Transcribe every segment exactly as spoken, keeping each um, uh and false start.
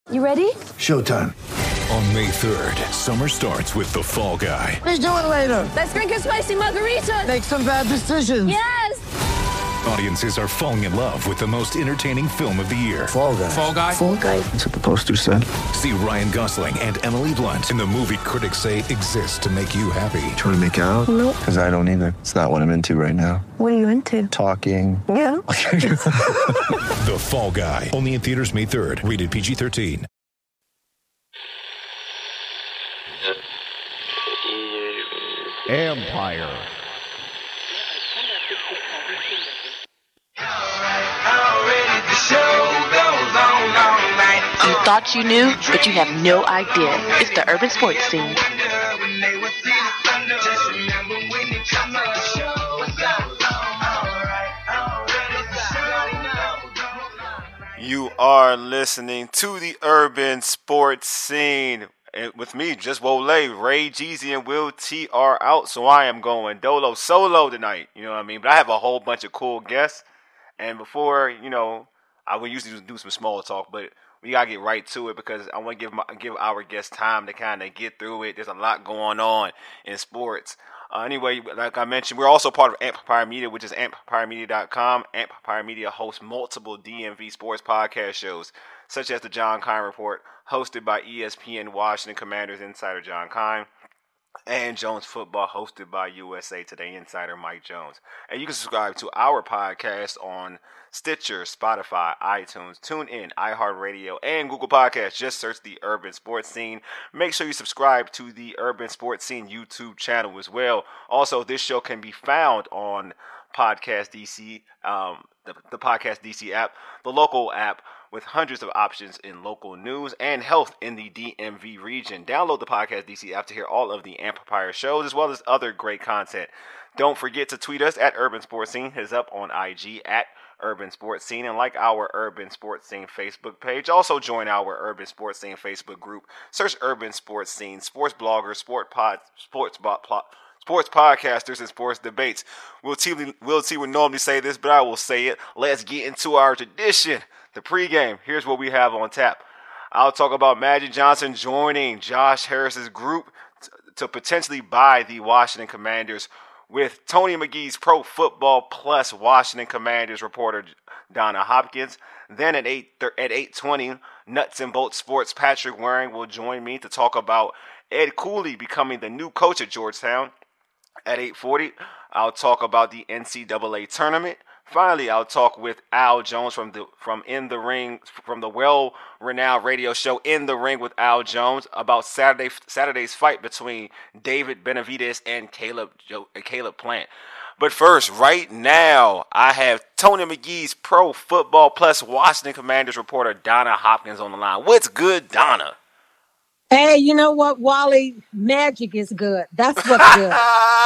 You ready? Showtime. On May third, summer starts with The Fall Guy. Let's do it later. Let's drink a spicy margarita. Make some bad decisions. Yes! Audiences are falling in love with the most entertaining film of the year. Fall Guy. Fall Guy? Fall Guy. That's what the poster said. See Ryan Gosling and Emily Blunt in the movie critics say exists to make you happy. Trying to make it out? Nope. Because I don't either. It's not what I'm into right now. What are you into? Talking. Yeah. The Fall Guy. Only in theaters May third. Rated P G thirteen. Empire. You thought you knew, but you have no idea. It's the urban sports scene. You are listening to the urban sports scene. And with me, just Wole, Ray, Jeezy, and Will T are out, so I am going dolo solo tonight. You know what I mean? But I have a whole bunch of cool guests. And before, you know, I would usually do some small talk, but we gotta get right to it because I want to give my, give our guests time to kind of get through it. There's a lot going on in sports. Uh, anyway, like I mentioned, we're also part of Empire Media, which is empire media dot com. Empire Media hosts multiple D M V sports podcast shows, such as the John Kine Report, hosted by E S P N Washington Commanders insider John Kine, and Jones Football, hosted by U S A Today insider Mike Jones. And you can subscribe to our podcast on Stitcher, Spotify, iTunes, TuneIn, iHeartRadio, and Google Podcasts. Just search the Urban Sports Scene. Make sure you subscribe to the Urban Sports Scene YouTube channel as well. Also, this show can be found on Podcast D C, um, the, the Podcast D C app, the local app, with hundreds of options in local news and health in the D M V region. Download the Podcast D C app to hear all of the Empire shows as well as other great content. Don't forget to tweet us at Urban Sports Scene. Hit us up on I G at Urban Sports Scene and like our Urban Sports Scene Facebook page. Also join our Urban Sports Scene Facebook group. Search Urban Sports Scene, sports bloggers, sport pod, sports bot plot. Sports podcasters and sports debates. We'll see, we'll see would normally say this, but I will say it. Let's get into our tradition, the pregame. Here's what we have on tap. I'll talk about Magic Johnson joining Josh Harris's group t- to potentially buy the Washington Commanders, with Tony McGee's Pro Football Plus Washington Commanders reporter Donna Hopkins. Then at eight at eight twenty, Nuts and Bolts Sports Patrick Waring will join me to talk about Ed Cooley becoming the new coach at Georgetown. At eight forty, I'll talk about the N C double A tournament. Finally, I'll talk with Al Jones from the from In the Ring, from the well-renowned radio show In the Ring with Al Jones, about Saturday Saturday's fight between David Benavidez and Caleb Joe, Caleb Plant. But first, right now, I have Tony McGee's Pro Football Plus Washington Commanders reporter Donna Hopkins on the line. What's good, Donna? Hey, you know what, Wally? Magic is good. That's what's good.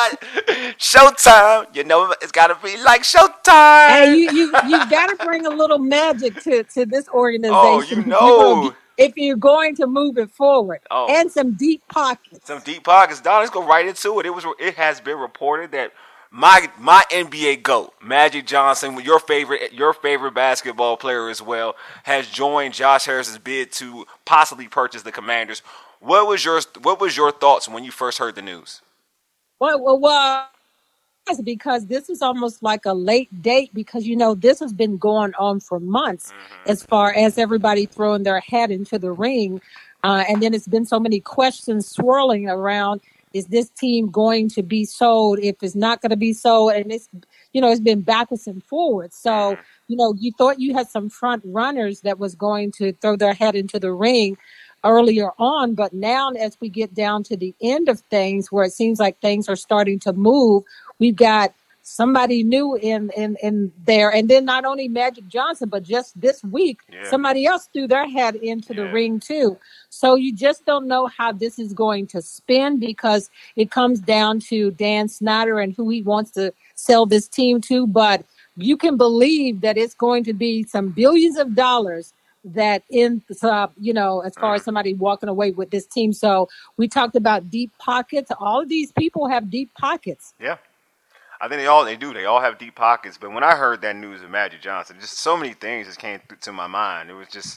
Showtime. You know, it's got to be like Showtime. Hey, you you you got to bring a little magic to, to this organization. Oh, you know. If you're going to move it forward. Oh. And some deep pockets. Some deep pockets. Donna, let's go right into it. It was. It has been reported that my my N B A GOAT, Magic Johnson, your favorite your favorite basketball player as well, has joined Josh Harris's bid to possibly purchase the Commanders. What was your what was your thoughts when you first heard the news? Well, well, well because this is almost like a late date because, you know, this has been going on for months mm-hmm. as far as everybody throwing their head into the ring. Uh, and then it's been so many questions swirling around. Is this team going to be sold? If it's not going to be sold, and it's, you know, it's been backwards and forwards. So, you know, you thought you had some front runners that was going to throw their head into the ring earlier on. But now as we get down to the end of things where it seems like things are starting to move, we've got somebody new in, in, in there. And then not only Magic Johnson, but just this week, yeah. somebody else threw their head into yeah. the ring too. So you just don't know how this is going to spin because it comes down to Dan Snyder and who he wants to sell this team to. But you can believe that it's going to be some billions of dollars that in, uh, you know, as far as somebody walking away with this team. So we talked about deep pockets. All of these people have deep pockets. Yeah. I think they all they do. They all have deep pockets. But when I heard that news of Magic Johnson, just so many things just came to my mind. It was just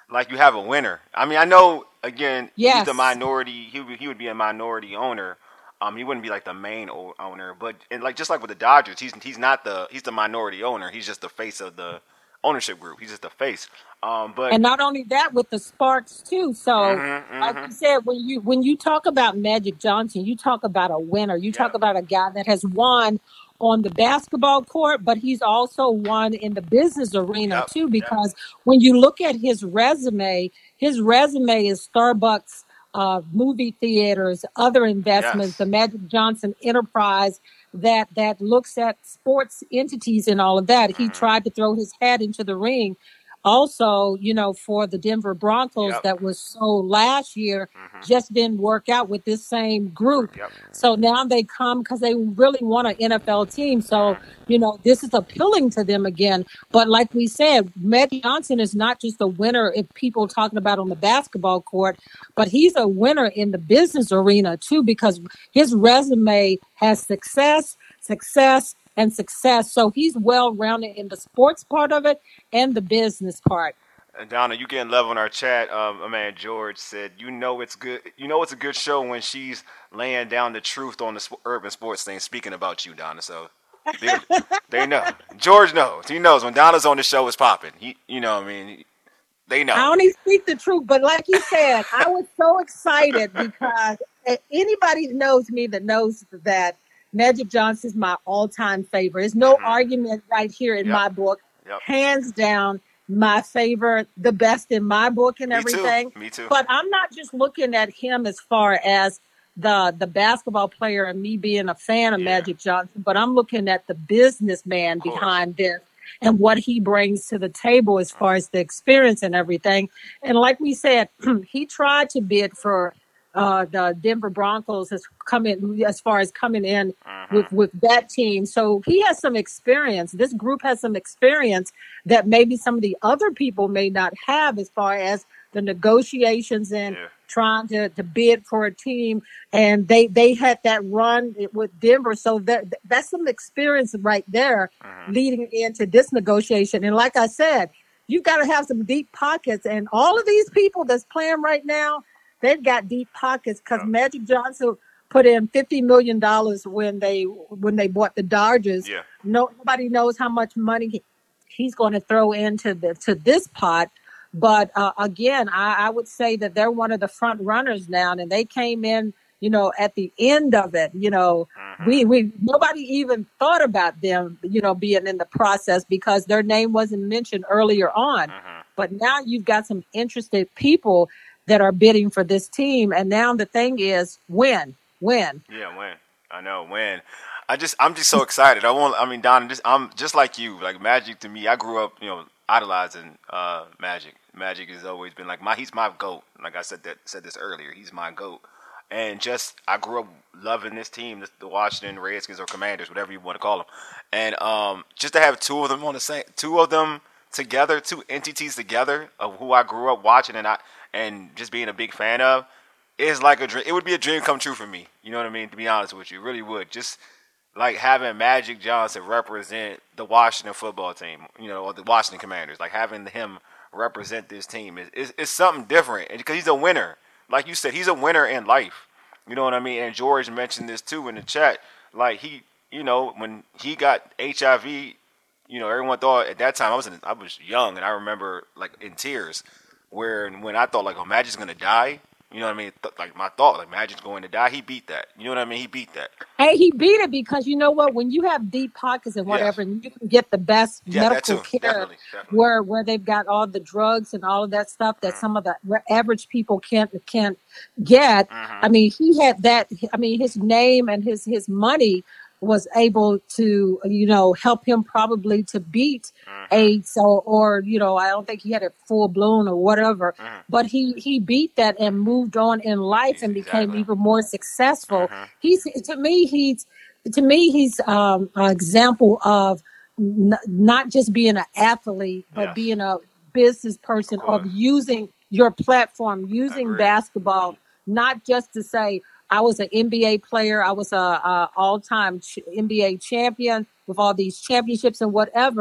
like you have a winner. I mean, I know again he's the Yes. minority. He would, he would be a minority owner. Um, he wouldn't be like the main o- owner, but and like just like with the Dodgers, he's he's not the he's the minority owner. He's just the face of the ownership group. He's just the face. Um, but And not only that, with the Sparks too. So, mm-hmm, like mm-hmm, you said, when you when you talk about Magic Johnson, you talk about a winner. You talk yep, about a guy that has won on the basketball court, but he's also won in the business arena yep, too. yep, Because when you look at his resume, his resume is Starbucks, uh, movie theaters, other investments, the yes, Magic Johnson enterprise that that looks at sports entities and all of that. He mm-hmm, tried to throw his hat into the ring also, you know, for the Denver Broncos yep, that was sold last year, mm-hmm, just didn't work out with this same group. yep, So now they come because they really want an N F L team. So, mm-hmm, you know, this is appealing to them again. But like we said, Magic Johnson is not just a winner if people talking about on the basketball court, but he's a winner in the business arena too, because his resume has success, success, and success. So he's well rounded in the sports part of it and the business part. And Donna, you getting love on our chat. Um, my man George said, "You know it's good. You know it's a good show when she's laying down the truth on the sp- urban sports thing, speaking about you, Donna." So they, they know. George knows. He knows when Donna's on the show, it's popping. He, you know, what I mean, they I know. only speak the truth, but like you said, I was so excited because a- anybody that knows me that knows that Magic Johnson is my all-time favorite. There's no Hmm. argument right here in Yep. my book. Yep. Hands down, my favorite, the best in my book and Me too. everything. Me too. But I'm not just looking at him as far as the the basketball player and me being a fan of Yeah. Magic Johnson, but I'm looking at the businessman Of course. behind this and what he brings to the table as far as the experience and everything. And like we said, he tried to bid for uh, the Denver Broncos as coming as far as coming in Hmm. with with that team. So he has some experience. This group has some experience that maybe some of the other people may not have as far as the negotiations and Yeah. trying to, to bid for a team. And they they had that run with Denver. So that that's some experience right there Hmm. leading into this negotiation. And like I said, you've got to have some deep pockets. And all of these people that's playing right now, they've got deep pockets because Yep. Magic Johnson put in fifty million dollars when they when they bought the Dodgers. Yeah. No, nobody knows how much money he, he's going to throw into the to this pot. But uh, again, I, I would say that they're one of the front runners now, and they came in, you know, at the end of it. You know, Hmm. we we nobody even thought about them, you know, being in the process because their name wasn't mentioned earlier on. Hmm. But now you've got some interested people that are bidding for this team, and now the thing is, when, when. Yeah, when. I know when. I just I'm just so excited. I want. I mean, Don, just, I'm just like you. Like Magic to me, I grew up, you know, idolizing uh, Magic. Magic has always been like my. He's my goat. Like I said that said this earlier. He's my goat. And just I grew up loving this team, the Washington Redskins or Commanders, whatever you want to call them. And um, just to have two of them on the same, two of them together, two entities together of who I grew up watching and I and just being a big fan of, is like a dream. It would be a dream come true for me. You know what I mean? To be honest with you, it really would. Just like having Magic Johnson represent the Washington football team, you know, or the Washington Commanders, like having him represent this team is is, is something different because he's a winner. Like you said, he's a winner in life. You know what I mean? And George mentioned this too in the chat. Like he, you know, when he got H I V, you know, everyone thought at that time I was in, I was young, and I remember like in tears, where when I thought like, oh, Magic's gonna die. You know what I mean? Th- like my thought, like Magic's going to die. He beat that. You know what I mean? He beat that. Hey, he beat it because you know what? When you have deep pockets and whatever, Yes. and you can get the best Yeah, that medical too. care Definitely, definitely. where where they've got all the drugs and all of that stuff that Mm-hmm. some of the re- average people can't can't get. Mm-hmm. I mean, he had that. I mean, his name and his his money was able to, you know, help him probably to beat Mm-hmm. AIDS or, or you know, I don't think he had it full blown or whatever, Mm-hmm. but he he beat that and moved on in life and became Exactly. even more successful. Mm-hmm. He's to me he's to me he's um, an example of n- not just being an athlete, but Yes. being a business person Of of course. using your platform, using Agreed. basketball, not just to say I was an N B A player, I was a, a all-time ch- N B A champion with all these championships and whatever,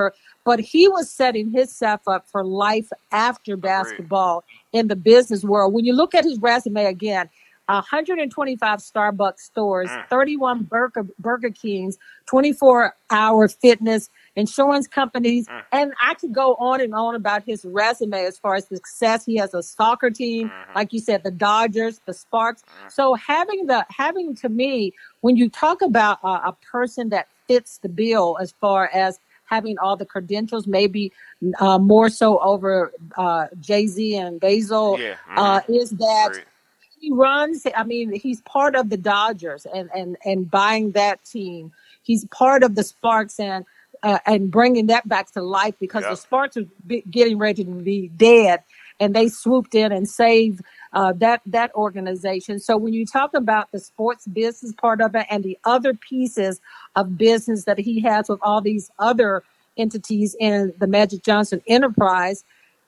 but he was setting himself up for life after Agreed. basketball in the business world. When you look at his resume again, one hundred twenty-five Starbucks stores, Mm. thirty-one Burger, Burger Kings, twenty-four hour fitness, insurance companies. Mm. And I could go on and on about his resume as far as success. He has a soccer team, Mhm. like you said, the Dodgers, the Sparks. Mm. So having the having to me, when you talk about a, a person that fits the bill as far as having all the credentials, maybe uh, more so over uh, Jay-Z and Basil, Yeah. uh, Mhm. is that Agreed. he runs. I mean, he's part of the Dodgers and and and buying that team. He's part of the Sparks and uh, and bringing that back to life because the Yep. Sparks are be, getting ready to be dead, and they swooped in and saved uh, that that organization. So when you talk about the sports business part of it and the other pieces of business that he has with all these other entities in the Magic Johnson enterprise,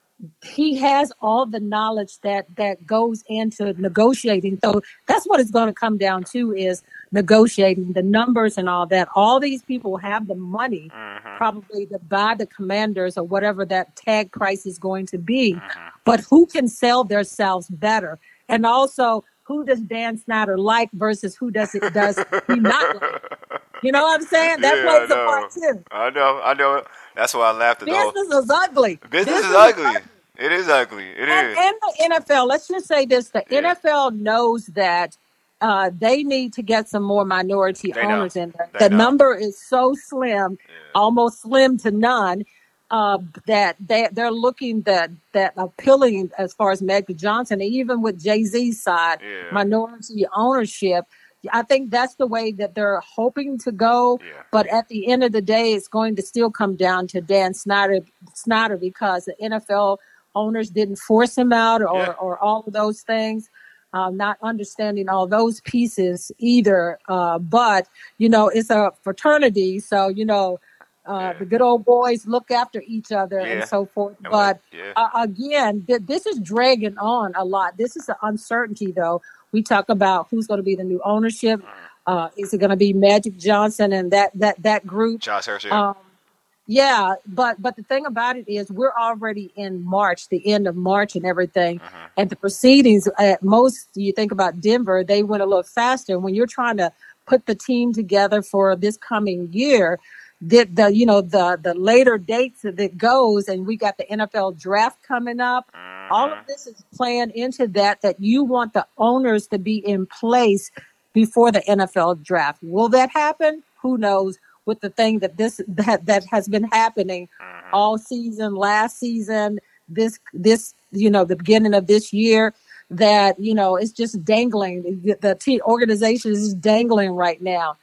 he has all the knowledge that that goes into negotiating. So that's what it's going to come down to, is negotiating the numbers and all that. All these people have the money Mhm. probably to buy the Commanders or whatever that tag price is going to be, Mhm. but who can sell themselves better? And also, who does Dan Snyder like versus who does it does he not like? You know what I'm saying? That Yeah, I plays a know. part too. I know. I know. That's why I laughed at the whole. Business is ugly. Business is ugly. It is ugly. It And, is. and the N F L, let's just say this, the Yeah. N F L knows that uh, they need to get some more minority They know. owners in there. They The know. number is so slim, Yeah. almost slim to none, uh, that they, they're looking that, that appealing as far as Magic Johnson, even with Jay-Z's side, Yeah. minority ownership. I think that's the way that they're hoping to go. Yeah. But at the end of the day, it's going to still come down to Dan Snyder, Snyder because the N F L owners didn't force him out or, Yeah. or all of those things. Um, not understanding all those pieces either. Uh, but, you know, it's a fraternity. So, you know, uh, Yeah. the good old boys look after each other Yeah. and so forth. And But what- yeah. uh, again, th- this is dragging on a lot. This is an uncertainty, though. We talk about who's going to be the new ownership. Uh, is it going to be Magic Johnson and that that that group? Josh Hershey. Yeah. Um, yeah, but but the thing about it is we're already in March, the end of March and everything. Mhm. And the proceedings at most, you think about Denver, they went a little faster. When you're trying to put the team together for this coming year, the, the you know the the later dates that it goes, and we got the N F L draft coming up. All of Mhm. this is playing into that, that you want the owners to be in place before the N F L draft. Will that happen? Who knows? With the thing that this that that has been happening Mhm. all season, last season, this this you know the beginning of this year, that you know it's just dangling. The, the team organization is just dangling right now.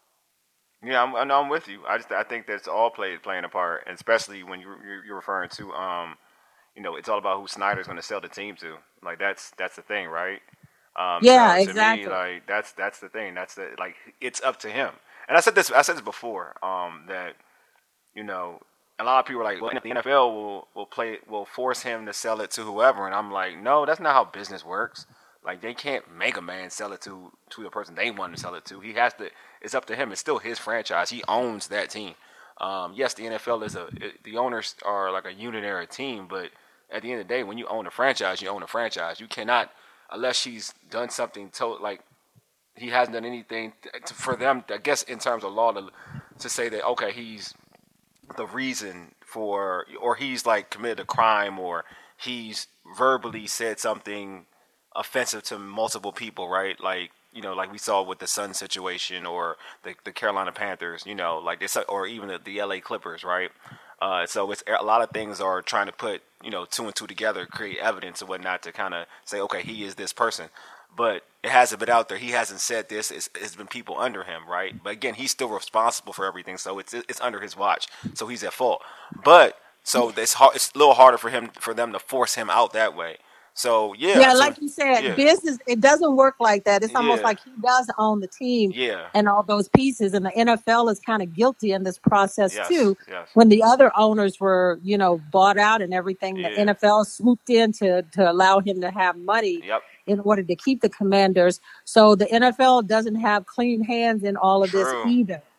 Yeah, I'm, I know I'm with you. I just I think that's all play playing a part, and especially when you you're, you're referring to um, you know, it's all about who Snyder's going to sell the team to. Like that's that's the thing, right? Um, Yeah, so to exactly. me, like that's that's the thing. That's the like it's up to him. And I said this I said this before. Um, that you know, a lot of people are like, well, the N F L will will play will force him to sell it to whoever, and I'm like, no, that's not how business works. Like they can't make a man sell it to to the person they want to sell it to. He has to. It's up to him. It's still his franchise. He owns that team. Um, yes, the N F L is a it, the owners are like a unitary team, but at the end of the day, when you own a franchise, you own a franchise. You cannot, unless she's done something to like he hasn't done anything to, for them. I guess in terms of law to to say that okay, he's the reason for, or he's like committed a crime, or he's verbally said something offensive to multiple people, right? Like, you know, like we saw with the Sun situation or the, the Carolina Panthers, you know, like this, or even the, the L A Clippers, right? Uh, so it's a lot of things are trying to put, you know, two and two together, create evidence and whatnot to kind of say, okay, he is this person. But it hasn't been out there. He hasn't said this. It's, it's been people under him, right? But again, he's still responsible for everything, so it's it's under his watch. So he's at fault. But so it's hard, it's a little harder for him for them to force him out that way. So yeah, Yeah, so, like you said, yeah. business, it doesn't work like that. It's almost Yeah. like he does own the team Yeah. and all those pieces. And the N F L is kind of guilty in this process Yes, too. yes. When the other owners were, you know, bought out and everything, the Yeah. N F L swooped in to, to allow him to have money Yep. in order to keep the Commanders. So the N F L doesn't have clean hands in all of this True. either.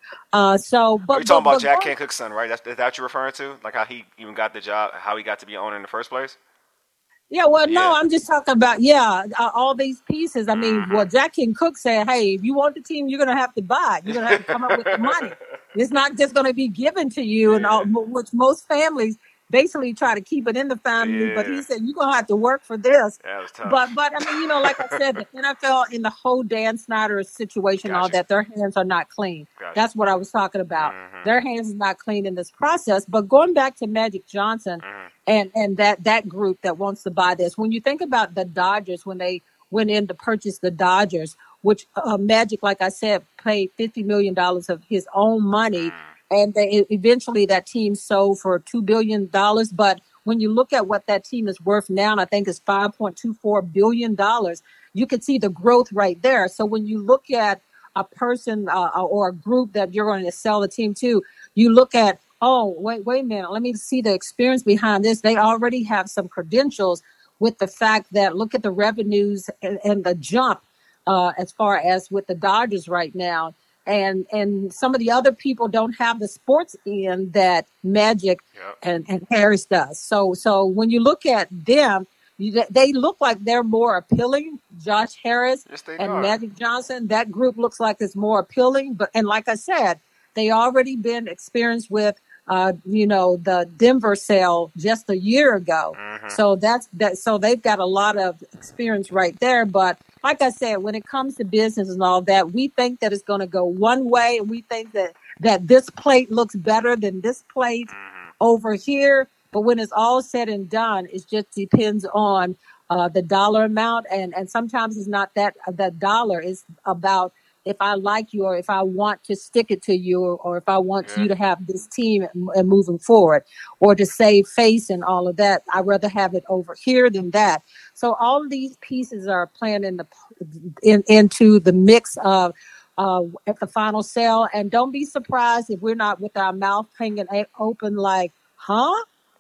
Uh, so, Are but you talking but about but Jack going, Kent Cook's son, right? That's, is that what you're referring to? Like how he even got the job, how he got to be owner in the first place? yeah, well, no, Yeah. I'm just talking about yeah, uh, all these pieces. I mean, Mm-hmm. well, Jack and Cook said, hey, if you want the team, you're gonna have to buy it. You're gonna have to come up with the money. It's not just gonna be given to you, and all, Yeah. which most families basically try to keep it in the family. But Yeah. he said you're gonna have to work for this. That was But tough. but I mean, you know, like I said, the N F L in the whole Dan Snyder situation, all Gotcha. that, their hands are not clean. Gotcha. That's what I was talking about. Mm-hmm. Their hands is not clean in this process. But going back to Magic Johnson Mm-hmm. and and that that group that wants to buy this, when you think about the Dodgers, when they went in to purchase the Dodgers, which uh, Magic, like I said, paid fifty million dollars of his own money, and they eventually that team sold for two billion dollars. But when you look at what that team is worth now, and I think it's five point two four billion dollars, you can see the growth right there. So when you look at a person uh, or a group that you're going to sell the team to, you look at, oh, wait, wait a minute, let me see the experience behind this. They already have some credentials with the fact that look at the revenues and, and the jump uh, as far as with the Dodgers right now. And and some of the other people don't have the sports end that Magic Yep. and, and Harris does. So so when you look at them, you, they look like they're more appealing. Josh Harris Yes, they and are. Magic Johnson, that group looks like it's more appealing. But and like I said, they already been experienced with uh, you know, the Denver sale just a year ago. Mm-hmm. So that's that. So they've got a lot of experience right there. But like I said, when it comes to business and all that, we think that it's going to go one way, and we think that that this plate looks better than this plate Mm-hmm. over here. But when it's all said and done, it just depends on uh, the dollar amount, and and sometimes it's not that that dollar. It's about if I like you or if I want to stick it to you or, or if I want Yeah. you to have this team and, and moving forward or to save face and all of that. I'd rather have it over here than that. So all of these pieces are playing in the in, into the mix of uh, at the final sale. And don't be surprised if we're not with our mouth hanging a- open like, huh?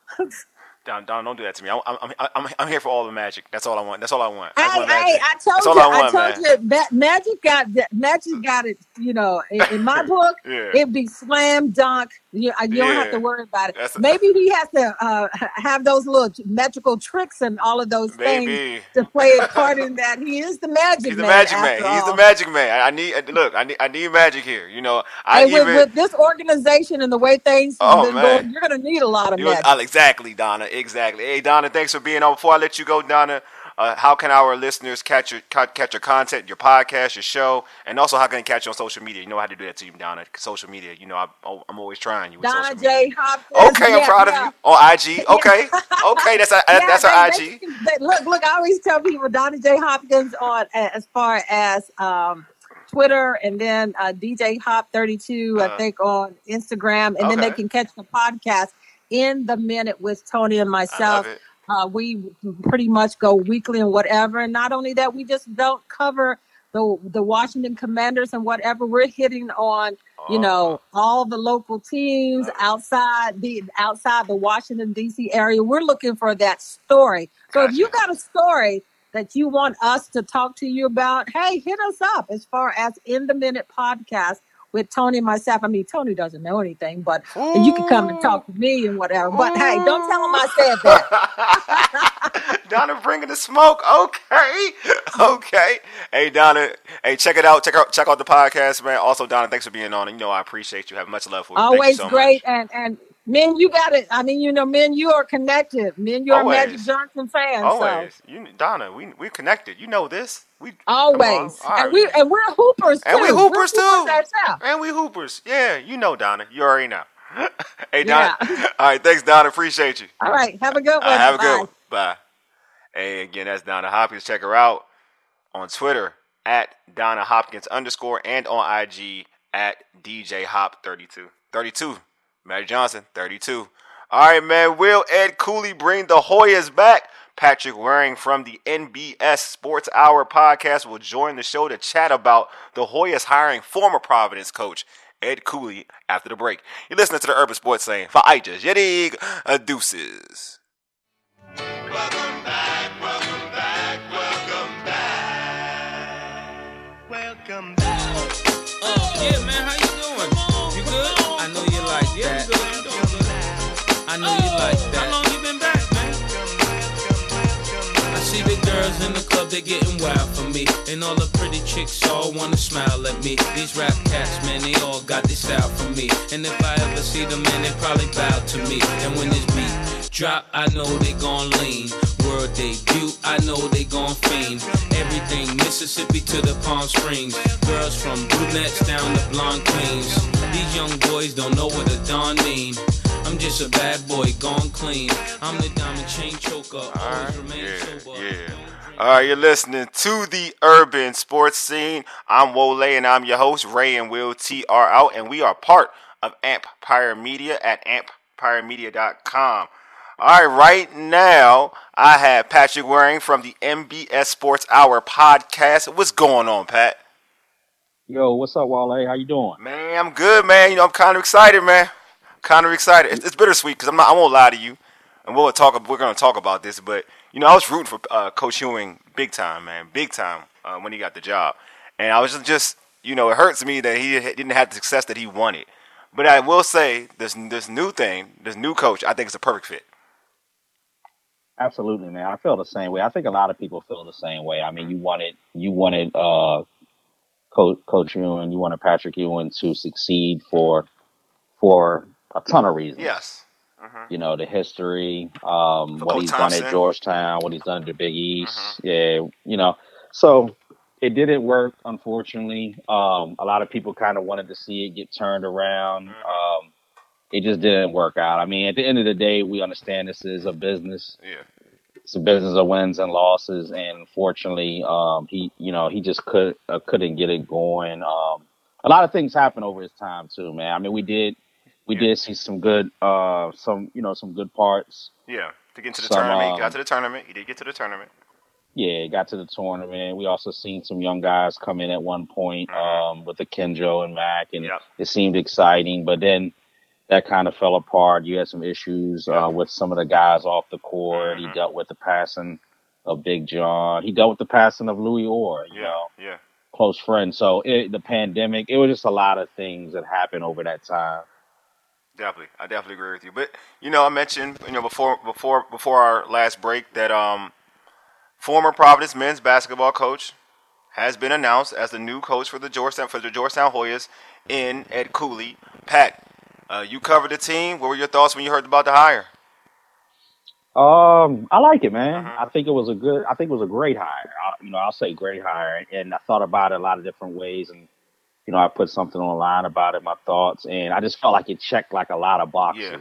Don, Don, don't do that to me. I'm, I'm, I'm, I'm here for all the magic. That's all I want. That's all I want. I just I, want I, magic. I told That's all you, I I, want, told man. you, that Magic got Magic got it. You know, in, in my book, Yeah. it'd be slam dunk. You, you don't have Yeah. to worry about it. That's- Maybe he has to uh, have those little magical tricks and all of those Maybe. things to play a part in that. He is the Magic He's the Man. magic after man. He's all. the magic man. I I need look. I need. I need magic here. You know. I Hey, with, even. with this organization and the way things have Oh, been man. going, you're going to need a lot of You, magic. uh, exactly, Donna. Exactly. Hey, Donna, thanks for being on. Before I let you go, Donna, uh, how can our listeners catch your ca- catch your content, your podcast, your show, and also how can they catch you on social media? You know how to do that to you, Donna. Social media. You know, I, I'm always trying you with Donna social J. media. Hopkins. Okay, I'm yeah, proud yeah. of you. On I G. Okay. Okay, that's a, Yeah, that's they- our I G. they- they- look, look, I always tell people Donna J. Hopkins on uh, as far as um, Twitter, and then uh, D J Hop thirty-two, Uh, I think, on Instagram, and then they okay. can catch the podcast in the minute with Tony and I myself. love it. Uh, we pretty much go weekly and whatever, and not only that, we just don't cover the the Washington Commanders and whatever. We're hitting on, you know, all the local teams Love it. outside the outside the Washington D C area. We're looking for that story. So if you Gotcha. got a story that you want us to talk to you about, hey, hit us up as far as In the Minute podcast with Tony and myself. I mean, Tony doesn't know anything, but and you can come and talk to me and whatever. But hey, don't tell him I said that. Donna bringing the smoke. Okay. Okay. Hey, Donna. Hey, check it out. Check out check out the podcast, man. Also, Donna, thanks for being on. And you know I appreciate you. Have much love for you. Thank you Always so great. much. And and men, you got it. I mean, you know, men, you are connected. Men, you're Always. a Magic Johnson fan. Always. So You, Donna, we we connected. You know this. We come always. on. All right. And we and we're hoopers too. And we hoopers we're too. Hoopers ourselves. And we hoopers. Yeah, you know, Donna. You already know. Hey, Donna. Yeah. All right, thanks, Donna. Appreciate you. All right. Have a good one. All right, have a Bye. good one. Bye. Hey, again, that's Donna Hopkins. Check her out on Twitter at Donna Hopkins underscore and on I G at D J Hop thirty-two. thirty-two. Magic Johnson, thirty-two. All right, man. Will Ed Cooley bring the Hoyas back? Patrick Waring from the N B S Sports Hour podcast will join the show to chat about the Hoyas hiring former Providence coach Ed Cooley after the break. You're listening to the Urban Sports Scene. For I just Yedig, uh, deuces. Welcome back, welcome back, welcome back. Welcome back. Oh, yeah, man, how you doing? I know you like that. How long you been back, man? I see the girls in the club, they getting wild for me. And all the pretty chicks all wanna smile at me. These rap cats, man, they all got this style for me. And if I ever see them, man, they probably bow to me. And when this beat drop, I know they gon' lean. World debut, I know they gon' fiend. Everything Mississippi to the Palm Springs. Girls from brunettes down to blonde queens. These young boys don't know what a Don mean. I'm just a bad boy gone clean. I'm the diamond chain choker. Always remain Yeah, sober. yeah. All right, you're listening to the Urban Sports Scene. I'm Wole, and I'm your host, Ray and Will T R out, and we are part of Empire Media at empire media dot com. All right, right now, I have Patrick Waring from the M B S Sports Hour podcast. What's going on, Pat? Yo, what's up, Wale? How you doing? Man, I'm good, man. You know, I'm kind of excited, man. Kind of excited. It's, it's bittersweet because I'm not. I won't lie to you, and we'll talk. We're going to talk about this, but you know, I was rooting for uh, Coach Ewing big time, man, big time uh, when he got the job, and I was just, just, you know, it hurts me that he didn't have the success that he wanted. But I will say, this this new thing, this new coach, I think it's a perfect fit. Absolutely, man. I feel the same way. I think a lot of people feel the same way. I mean, you wanted you wanted uh, Coach Coach Ewing, you wanted Patrick Ewing to succeed for for a ton of reasons. Yes. Mm-hmm. You know, the history, um, what Coach he's Thompson. done at Georgetown, what he's done at the Big East. Mm-hmm. Yeah, you know. So it didn't work, unfortunately. Um, a lot of people kind of wanted to see it get turned around. Mm-hmm. Um, it just didn't work out. I mean, at the end of the day, we understand this is a business. Yeah. It's a business of wins and losses, and fortunately, um, he, you know, he just could uh, couldn't get it going. Um, a lot of things happened over his time too, man. I mean, we did. We yeah. did see some good, uh, some you know, some good parts. Yeah, to get to the some, tournament, um, he got to the tournament. He did get to the tournament. Yeah, got to the tournament. We also seen some young guys come in at one point mm-hmm. um, with the Kenjo and Mac, and yep. it seemed exciting. But then that kind of fell apart. You had some issues yep. uh, with some of the guys off the court. Mm-hmm. He dealt with the passing of Big John. He dealt with the passing of Louis Orr. You yeah, know, yeah, close friend. So it, the pandemic, it was just a lot of things that happened over that time. Definitely, I definitely agree with you. But you know, I mentioned you know before before before our last break that um, former Providence men's basketball coach has been announced as the new coach for the Georgetown for the Georgetown Hoyas in Ed Cooley. Pat, uh, you covered the team. What were your thoughts when you heard about the hire? Um, I like it, man. Mm-hmm. I think it was a good. I think it was a great hire. I, you know, I'll say great hire, and I thought about it a lot of different ways and. You know, I put something online about it, my thoughts, and I just felt like it checked like a lot of boxes. Yeah.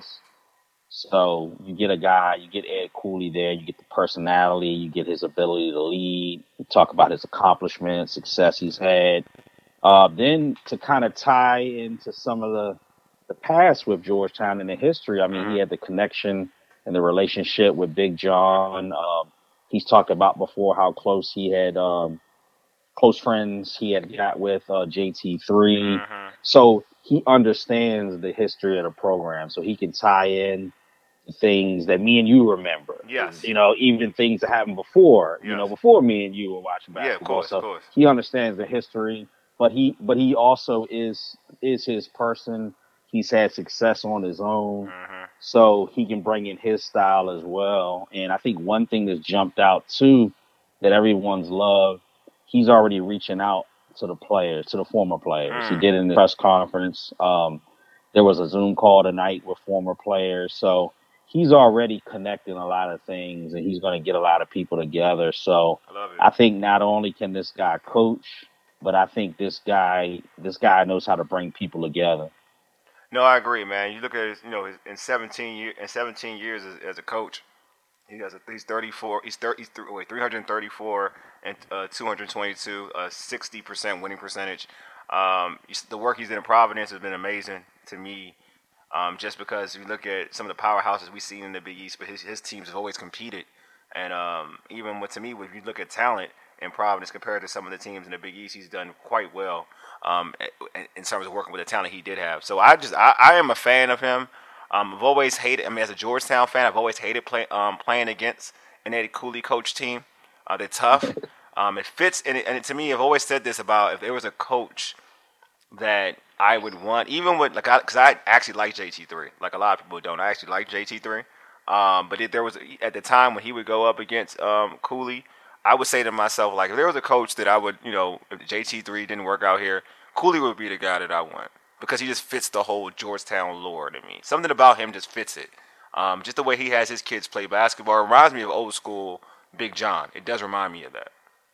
So you get a guy, you get Ed Cooley there, you get the personality, you get his ability to lead, you talk about his accomplishments, success he's had. Uh, then to kind of tie into some of the, the past with Georgetown and the history, I mean, mm-hmm. he had the connection and the relationship with Big John. Um, he's talked about before how close he had um, close friends he had got with uh, J T three. Mm-hmm. So he understands the history of the program. So he can tie in things that me and you remember. Yes. You know, even things that happened before, yes. you know, before me and you were watching basketball. Yeah, of course, so of course. He understands the history, but he but he also is is his person. He's had success on his own. Mm-hmm. So he can bring in his style as well. And I think one thing that's jumped out too that everyone's loved, he's already reaching out to the players, to the former players. Mm. He did it in the press conference. Um, there was a Zoom call tonight with former players. So he's already connecting a lot of things, and he's going to get a lot of people together. So I love it. I think not only can this guy coach, but I think this guy this guy knows how to bring people together. No, I agree, man. You look at his, you know, in seventeen years, in seventeen years as, as a coach, he has a, he's thirty-four. He's thirty. He's th- wait, three hundred thirty-four and uh, two hundred twenty-two, a sixty percent winning percentage. Um, the work he's did in Providence has been amazing to me. Um, just because you look at some of the powerhouses we've seen in the Big East, but his his teams have always competed. And um, even with to me, if you look at talent in Providence compared to some of the teams in the Big East, he's done quite well um, in terms of working with the talent he did have. So I just I, I am a fan of him. Um, I've always hated. I mean, as a Georgetown fan, I've always hated play, um, playing against an Eddie Cooley coach team. Uh, they're tough. um, it fits, and, it, and it, to me, I've always said this about if there was a coach that I would want, even with like, because I, I actually like J T three. Like a lot of people don't. I actually like J T three. Um, but if there was at the time when he would go up against um, Cooley, I would say to myself, like, if there was a coach that I would, you know, if J T three didn't work out here, Cooley would be the guy that I want because he just fits the whole Georgetown lore to me. Something about him just fits it. Um, just the way he has his kids play basketball reminds me of old school Big John. It does remind me of that.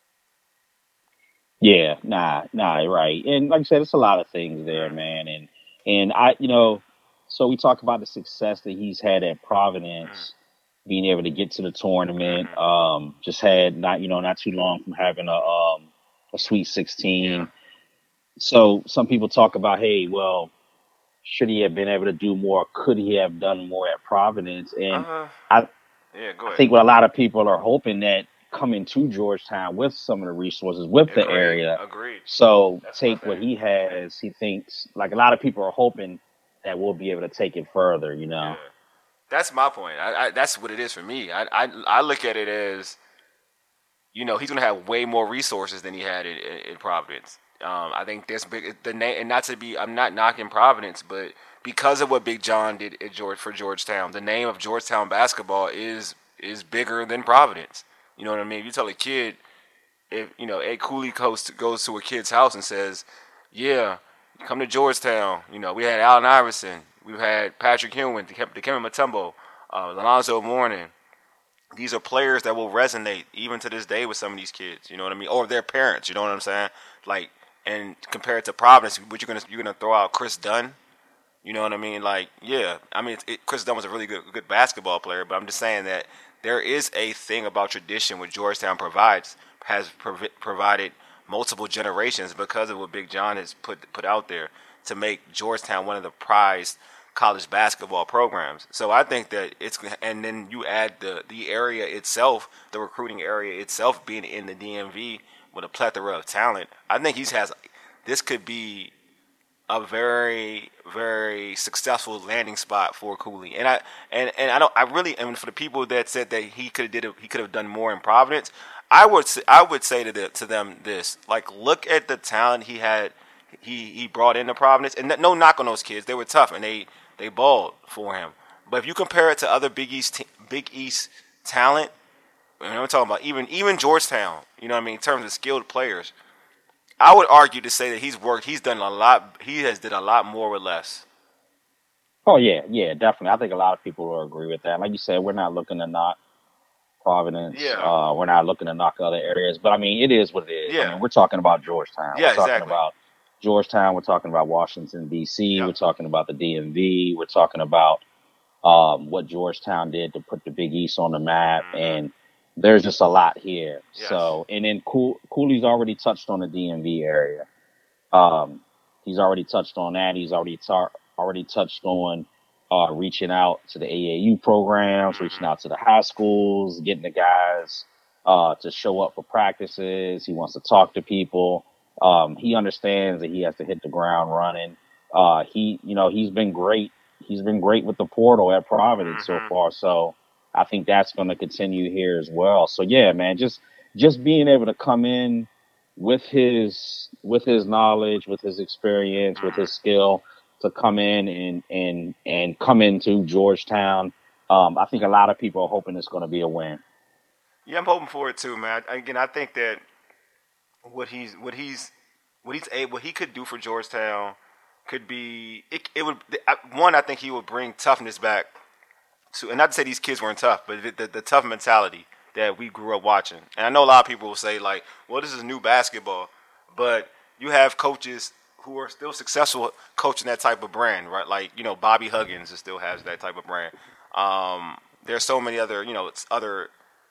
Yeah, nah, nah, right. And like I said, it's a lot of things there, man. And and I, you know, so we talk about the success that he's had at Providence, being able to get to the tournament. Um, just had not, you know, not too long from having a um a Sweet sixteen. Yeah. So some people talk about, hey, well, should he have been able to do more? Could he have done more at Providence? And Uh, I, yeah, go I ahead. think what a lot of people are hoping that coming to Georgetown with some of the resources, with the Agreed. area, Agreed. so That's my take what thing. he has. He thinks, like a lot of people are hoping that we'll be able to take it further, you know? Yeah. That's my point. I, I, that's what it is for me. I, I, I look at it as, you know, he's going to have way more resources than he had in, in, in Providence. Um, I think there's big the name, and not to be, I'm not knocking Providence, but because of what Big John did at George for Georgetown, the name of Georgetown basketball is is bigger than Providence. You know what I mean? If you tell a kid, if you know, Ed Cooley goes to, goes to a kid's house and says, "Yeah, come to Georgetown." You know, we had Allen Iverson, we've had Patrick Ewing, Dikembe Mutombo, uh, Alonzo Mourning. These are players that will resonate even to this day with some of these kids. You know what I mean? Or their parents. You know what I'm saying? Like, and compared to Providence, what you're gonna you're gonna throw out Chris Dunn. You know what I mean? Like, yeah, I mean, it, it, Chris Dunn was a really good good basketball player, but I'm just saying that there is a thing about tradition what Georgetown provides has prov- provided multiple generations because of what Big John has put put out there to make Georgetown one of the prized college basketball programs. So I think that it's, and then you add the the area itself, the recruiting area itself being in the D M V with a plethora of talent. I think he's has this could be a very, very successful landing spot for Cooley. And I and, and I don't I really and for the people that said that he could have did a, he could have done more in Providence, I would say, I would say to the, to them this, like, look at the talent he had he, he brought into Providence, and no knock on those kids. They were tough and they they balled for him. But if you compare it to other Big East Big East talent, and I'm talking about even even Georgetown, you know what I mean, in terms of skilled players, I would argue to say that he's worked, he's done a lot, he has did a lot more with less. Oh, yeah, yeah, definitely. I think a lot of people will agree with that. Like you said, we're not looking to knock Providence. Yeah. Uh, we're not looking to knock other areas. But, I mean, it is what it is. Yeah. I mean, we're talking about Georgetown. Yeah, we're talking exactly. about Georgetown. We're talking about Washington, D C. Yep. We're talking about the D M V. We're talking about um, what Georgetown did to put the Big East on the map. Mm-hmm. And there's just a lot here. Yes. So, and then Cool, Cooley's already touched on the D M V area. Um, he's already touched on that. He's already tar- already touched on uh, reaching out to the A A U programs, Mm-hmm. reaching out to the high schools, getting the guys uh, to show up for practices. He wants to talk to people. Um, he understands that he has to hit the ground running. Uh, he, you know, he's been great. He's been great with the portal at Providence Mm-hmm. so far. So I think that's going to continue here as well. So yeah, man, just just being able to come in with his with his knowledge, with his experience, with his skill, to come in and and and come into Georgetown. Um, I think a lot of people are hoping it's going to be a win. Yeah, I'm hoping for it too, man. Again, I think that what he's what he's what he's able what he could do for Georgetown could be it. It would one. I think he would bring toughness back to, and not to say these kids weren't tough, but the, the, the tough mentality that we grew up watching. And I know a lot of people will say like, "Well, this is new basketball," but you have coaches who are still successful coaching that type of brand, right? Like, you know, Bobby Huggins still has that type of brand. Um, there's so many other, you know, it's other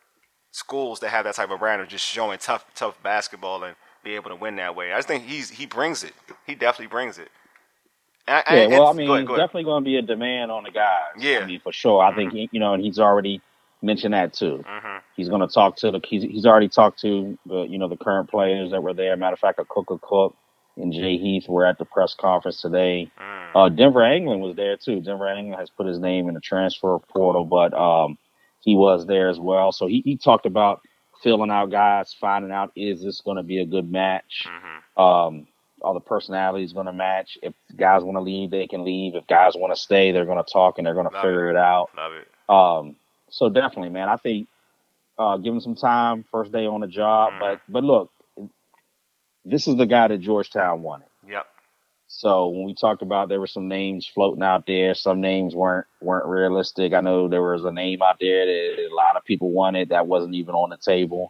schools that have that type of brand of just showing tough, tough basketball and be able to win that way. I just think he's he brings it. He definitely brings it. And, Yeah, and well, I it's- mean, go ahead, go ahead. definitely going to be a demand on the guys. Yeah. I mean, for sure. I think he, you know, and he's already mentioned that too. Mhm. He's going to talk to the. He's, he's already talked to the, you know, the current players that were there. Matter of fact, Akuka Cook and Jay Heath were at the press conference today. Mm. Uh, Denver England was there too. Denver England has put his name in the transfer portal, but um, he was there as well. So he, he talked about filling out guys, finding out is this going to be a good match. Mhm. Um, are the personalities going to match? If guys want to leave, they can leave. If guys want to stay, they're going to talk and they're going to figure it. it out. Love it. Um, so definitely, man, I think uh, give him some time, first day on the job. Mm. But but look, this is the guy that Georgetown wanted. Yep. So when we talked about there were some names floating out there, some names weren't weren't realistic. I know there was a name out there that a lot of people wanted that wasn't even on the table.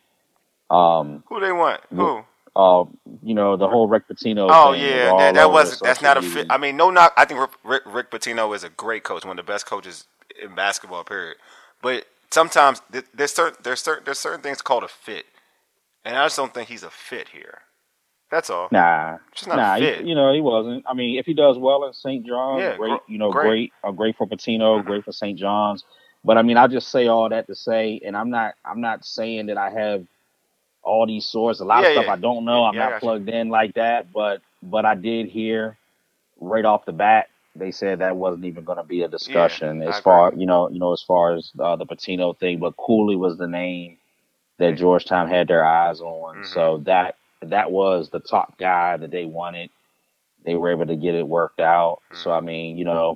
Um, Who they want? Who? Uh, you know, the whole Rick Pitino. Oh thing yeah, was that, that wasn't. social That's not a media. fit. I mean, no knock. I think Rick, Rick, Rick Pitino is a great coach, one of the best coaches in basketball. Period. But sometimes th- there's certain there's certain there's certain things called a fit, and I just don't think he's a fit here. That's all. Nah, just not nah. a fit. He, you know, he wasn't. I mean, if he does well in Saint John's, Yeah, great. gr- you know, great. great. Uh, great for Pitino, mm-hmm. great for Saint John's. But I mean, I just say all that to say, and I'm not. I'm not saying that I have all these sources. A lot Yeah, of stuff yeah. I don't know. I'm Yeah, I not got you. plugged in like that. But but I did hear right off the bat they said that wasn't even going to be a discussion Yeah, I as far agree. you know you know as far as uh, the Pitino thing. But Cooley was the name that Georgetown had their eyes on. Mhm. So that that was the top guy that they wanted. They were able to get it worked out. Mhm. So I mean, you know,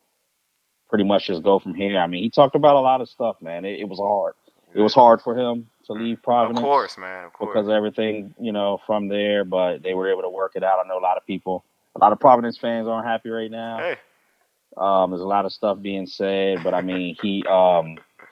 pretty much just go from here. I mean, he talked about a lot of stuff, man. It, it was hard. It was hard for him to leave Providence. Of course, man. Of course. Because of everything, you know, from there, but they were able to work it out. I know a lot of people, a lot of Providence fans aren't happy right now. Hey. Um, there's a lot of stuff being said, but I mean, he um,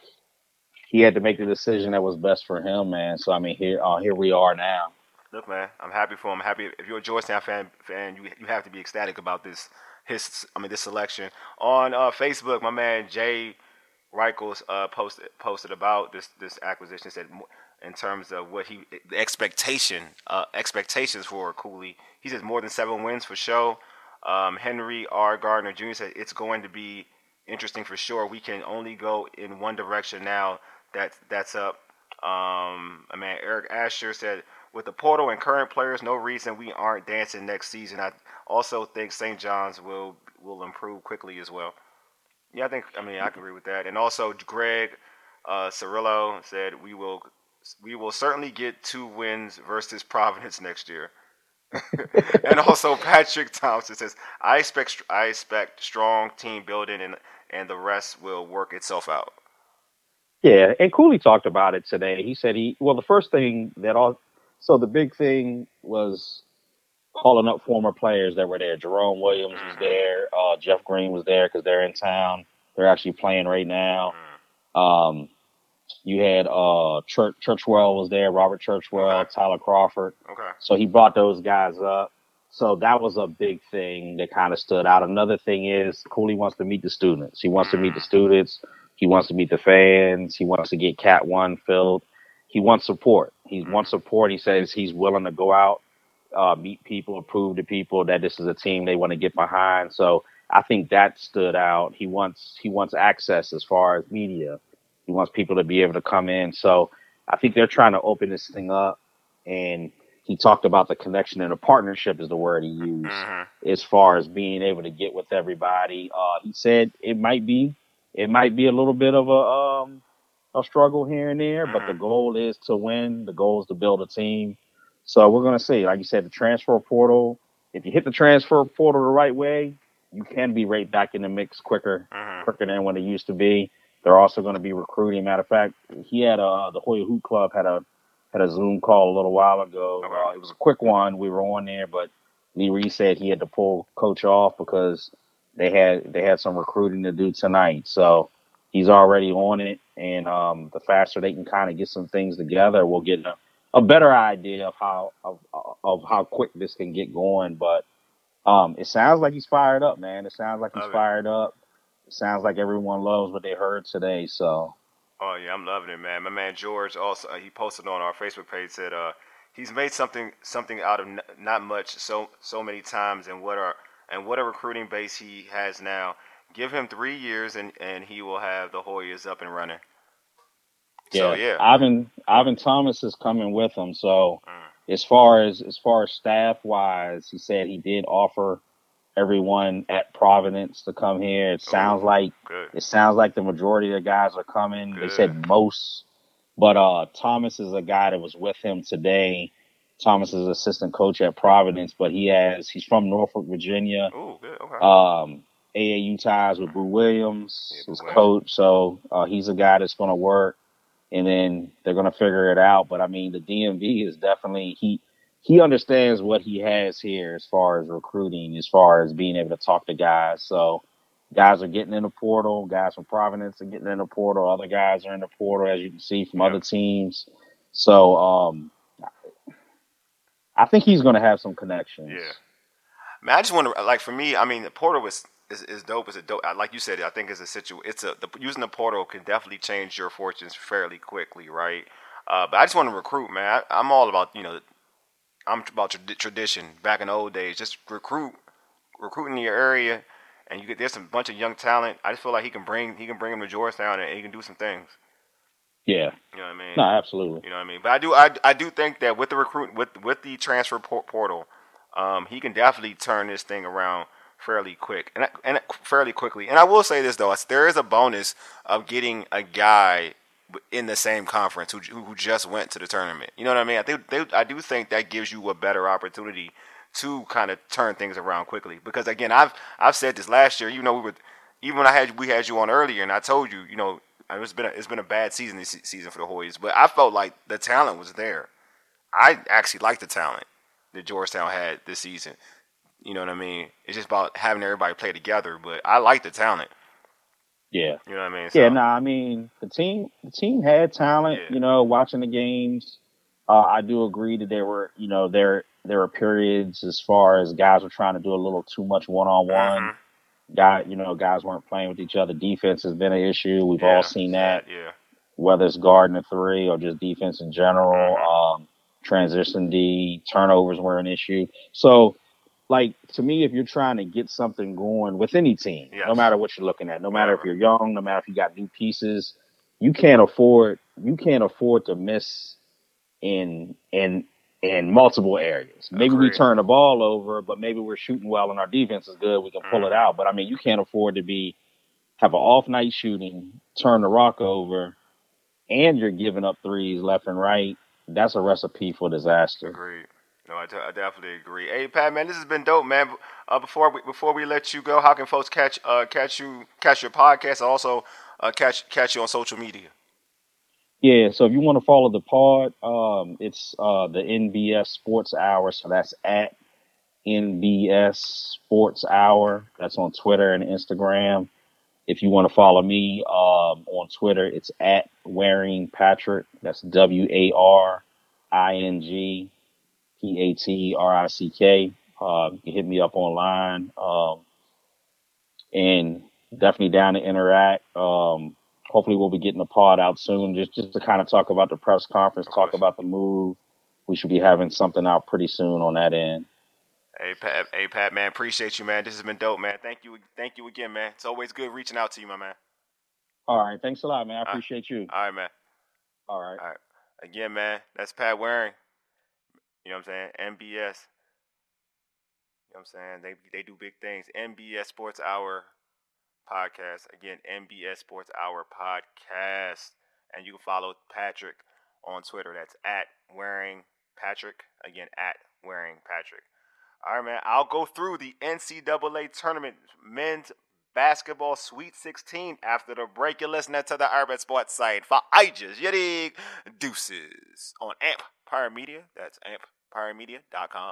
he had to make the decision that was best for him, man. So I mean, here uh, here we are now. Look, man, I'm happy for him. I'm happy if you're a Georgetown fan. Fan, you you have to be ecstatic about this. His, I mean, this selection on uh, Facebook. My man Jay Reichels uh, posted posted about this this acquisition. Said in terms of what he the expectation uh, expectations for Cooley. He says more than seven wins for sure. Um, Henry R. Gardner Junior said it's going to be interesting for sure. We can only go in one direction now. That that's up. Um, I mean, Eric Asher said with the portal and current players, no reason we aren't dancing next season. I also think Saint John's will will improve quickly as well. Yeah, I think. I mean, I can agree with that. And also, Greg uh, Cirillo said we will we will certainly get two wins versus Providence next year. And also, Patrick Thompson says I expect I expect strong team building and and the rest will work itself out. Yeah, and Cooley talked about it today. He said he well, the first thing that all so the big thing was calling up former players that were there. Jerome Williams was there. Uh, Jeff Green was there because they're in town. They're actually playing right now. Um, you had uh, Church, Churchwell was there. Robert Churchwell, Okay. Tyler Crawford. Okay. So he brought those guys up. So that was a big thing that kind of stood out. Another thing is Cooley wants to meet the students. He wants to meet the students. He wants to meet the fans. He wants to get Cat One filled. He wants support. He wants support. He says he's willing to go out, uh, meet people, prove to people that this is a team they want to get behind. So I think that stood out. He wants he wants access as far as media. He wants people to be able to come in. So I think they're trying to open this thing up. And he talked about the connection and the partnership is the word he used Mm-hmm. as far as being able to get with everybody. Uh, he said it might be it might be a little bit of a um, a struggle here and there, but the goal is to win. The goal is to build a team. So we're going to see, like you said, the transfer portal. If you hit the transfer portal the right way, you can be right back in the mix quicker, Mhm. quicker than what it used to be. They're also going to be recruiting. Matter of fact, he had a the Hoya Hoop Club had a had a Zoom call a little while ago. Okay. Uh, it was a quick one. We were on there, but Lee Reed said he had to pull Coach off because they had they had some recruiting to do tonight. So he's already on it, and um, the faster they can kind of get some things together, we'll get a, a better idea of how of of how quick this can get going. But um, it sounds like he's fired up, man. It sounds like he's Love it. fired up. It sounds like everyone loves what they heard today. So Oh yeah, I'm loving it, man. My man George also uh, he posted on our Facebook page said uh, he's made something something out of n- not much so so many times, and what are and what a recruiting base he has now. Give him three years and, and he will have the Hoyas up and running. So yeah, Ivan Ivan Thomas is coming with him. So Mm. as far as as far as staff wise, he said he did offer everyone at Providence to come here. It sounds Ooh, like good. it sounds like the majority of the guys are coming. They Good. said most, but uh, Thomas is a guy that was with him today, Thomas's assistant coach at Providence, but he has he's from Norfolk, Virginia. Oh, good. Okay. Um, A A U ties with Boo Williams, Yeah, Boo his Williams. coach. So uh, he's a guy that's going to work, and then they're going to figure it out. But I mean, the D M V is definitely he he understands what he has here as far as recruiting, as far as being able to talk to guys. So guys are getting in the portal. Guys from Providence are getting in the portal. Other guys are in the portal, as you can see from Yeah. other teams. So um, I think he's going to have some connections. Yeah. Man, I just want to like for me. I mean, the portal was is, is dope. Is a dope. Like you said, I think it's a situ. It's a the, using the portal can definitely change your fortunes fairly quickly, right? Uh, but I just want to recruit, man. I, I'm all about you know, I'm about trad- tradition. Back in the old days, just recruit, recruit in your area, and you get there's some bunch of young talent. I just feel like he can bring he can bring them to Georgetown and he can do some things. Yeah. You know what I mean? No, absolutely. You know what I mean? But I do I, I do think that with the recruit with with the transfer por- portal, um, he can definitely turn this thing around fairly quick and and fairly quickly. And I will say this though, there is a bonus of getting a guy in the same conference who who just went to the tournament. You know what I mean? I think they, I do think that gives you a better opportunity to kind of turn things around quickly. Because again, I've I've said this last year. You know, we were even when I had we had you on earlier, and I told you, you know. It's been a, it's been a bad season this season for the Hoyas, but I felt like the talent was there. I actually liked the talent that Georgetown had this season. You know what I mean? It's just about having everybody play together, but I like the talent. Yeah. You know what I mean? So, Yeah, no, nah, I mean the team the team had talent, Yeah. you know, watching the games. Uh, I do agree that there were, you know, there there were periods as far as guys were trying to do a little too much one on one. Guy, you know, guys weren't playing with each other. Defense has been an issue. We've yeah, all seen that, Yeah. whether it's guarding a three or just defense in general. Um, transition D, turnovers were an issue. So, like, to me, if you're trying to get something going with any team, Yes. no matter what you're looking at, no matter if Whatever. you're young, no matter if you got new pieces, you can't afford you can't afford to miss in in in multiple areas. Maybe we Agreed. turn the ball over, but maybe we're shooting well and our defense is good. We can pull it Mhm. out. But I mean, you can't afford to be have an off night shooting, turn the rock over, and you're giving up threes left and right. That's a recipe for disaster. Agreed. No, I, t- I definitely agree. Hey, Pat, man, this has been dope, man. Uh, before we before we let you go, how can folks catch uh catch you catch your podcast and also uh, catch catch you on social media? Yeah, so if you want to follow the pod, um, it's uh, the N B S Sports Hour. So that's at N B S Sports Hour. That's on Twitter and Instagram. If you want to follow me um, on Twitter, it's at Waring Patrick. That's W A R I N G P A T R I C K. Uh, you can hit me up online. Um, and definitely down to interact. Um, hopefully we'll be getting the pod out soon, just, just to kind of talk about the press conference, Of talk course. about the move. We should be having something out pretty soon on that end. Hey Pat, hey Pat, man, appreciate you, man. This has been dope, man. Thank you, thank you again, man. It's always good reaching out to you, my man. All right. Thanks a lot, man. I right. appreciate you. All right, man. All right. All right. Again, man, that's Pat Waring. You know what I'm saying? N B S. You know what I'm saying? They they do big things. N B S Sports Hour podcast. Again, N B S Sports Hour podcast. And you can follow Patrick on Twitter. That's at Waring Patrick. Again, at Waring Patrick. All right, man. I'll go through the N C double A tournament men's basketball Sweet sixteen after the break. You're listening to the Urban Sports site for Aegis. You dig? Deuces on Empire Media. That's empire media dot com.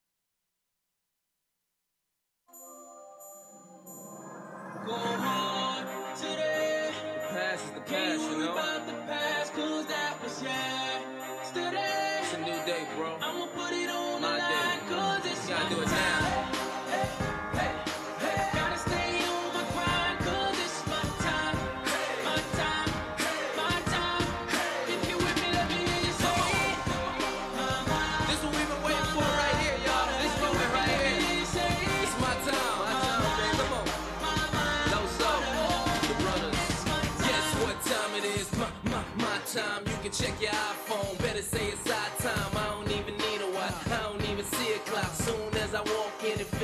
Go hard today. The past is the past, you know. About the past, 'cause that was yesterday. It's a new day, bro. I'ma put it on my day, 'cause it's gotta do it now. Gotta stay on my grind, 'cause it's my time, my time, my time. If you with me, let me hear you say it. This what we've been waiting for right here, y'all. This moment right here. It's my time, my time, baby. Come on. No so, the brothers. Guess what time it is? My, my, my time. You can check your iPhone. Better say it's our time. I don't even need a watch. I don't even see a clock. Soon as I walk in, it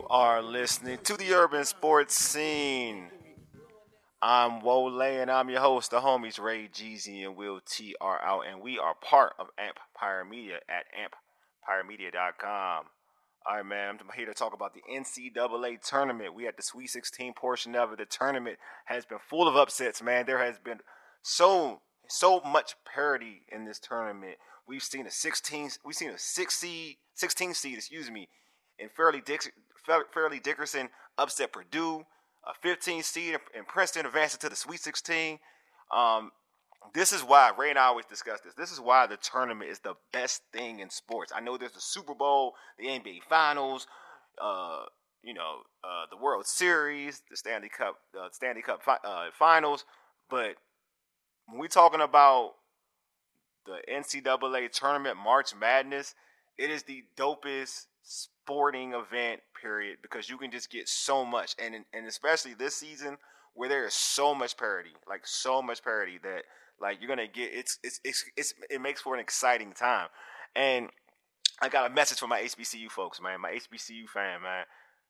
You are listening to the Urban Sports Scene. I'm Wole, and I'm your host, the homies Ray, Jeezy, and Will T are out, and we are part of Empire Media at empire media dot com. All right, man, I'm here to talk about the N C double A tournament. We had the Sweet sixteen portion of it. The tournament has been full of upsets, man. There has been so so much parity in this tournament. We've seen a sixteen, we've seen a six seed, sixteen seed, excuse me, and Fairleigh Dix, Fairleigh Dickinson upset Purdue. A fifteen seed in Princeton advancing to the Sweet sixteen. Um, this is why Ray and I always discuss this. This is why the tournament is the best thing in sports. I know there's the Super Bowl, the N B A Finals, uh, you know, uh, the World Series, the Stanley Cup, uh, Stanley Cup fi- uh, Finals, but when we're talking about the N C double A tournament, March Madness, it is the dopest sporting event, period, because you can just get so much, and and especially this season where there is so much parity, like so much parity that like you're gonna get it's it's it's, it's it makes for an exciting time. And I got a message for my H B C U folks, man, my H B C U fan, man.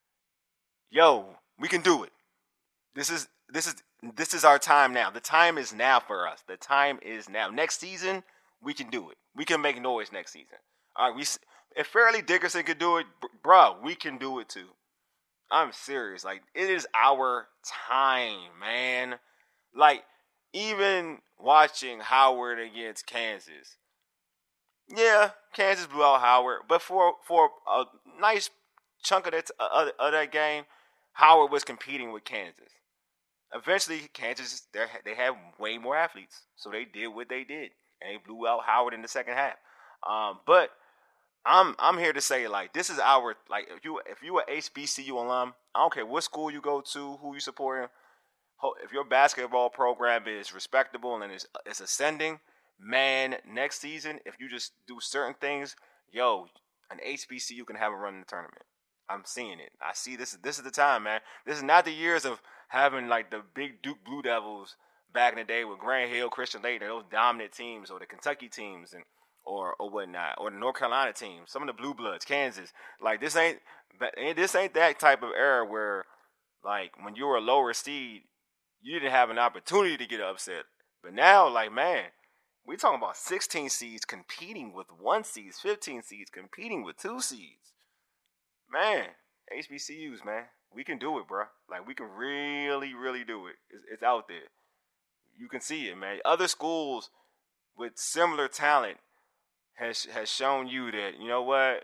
Yo, we can do it. This is this is this is our time now. The time is now for us. The time is now. Next season, we can do it. We can make noise next season. All right, we. If Fairleigh Dickinson could do it, bro, we can do it too. I'm serious. Like, it is our time, man. Like, even watching Howard against Kansas. Yeah, Kansas blew out Howard. But for for a nice chunk of that, uh, of that game, Howard was competing with Kansas. Eventually, Kansas, they had way more athletes. So they did what they did. And they blew out Howard in the second half. Um, but... I'm I'm here to say, like, this is our, like, if you if you an H B C U alum, I don't care what school you go to, who you supporting, if your basketball program is respectable and it's, it's ascending, man, next season, if you just do certain things, yo, an H B C U can have a run in the tournament. I'm seeing it. I see this. This is the time, man. This is not the years of having, like, the big Duke Blue Devils back in the day with Grant Hill, Christian Laettner, those dominant teams, or the Kentucky teams, and or or whatnot, or the North Carolina team, some of the Blue Bloods, Kansas. Like, this ain't this ain't that type of era where, like, when you were a lower seed, you didn't have an opportunity to get upset. But now, like, man, we talking about sixteen seeds competing with one seeds, fifteen seeds competing with two seeds. Man, H B C Us, man, we can do it, bro. Like, we can really, really do it. It's, it's out there. You can see it, man. Other schools with similar talent has has shown you that, you know what,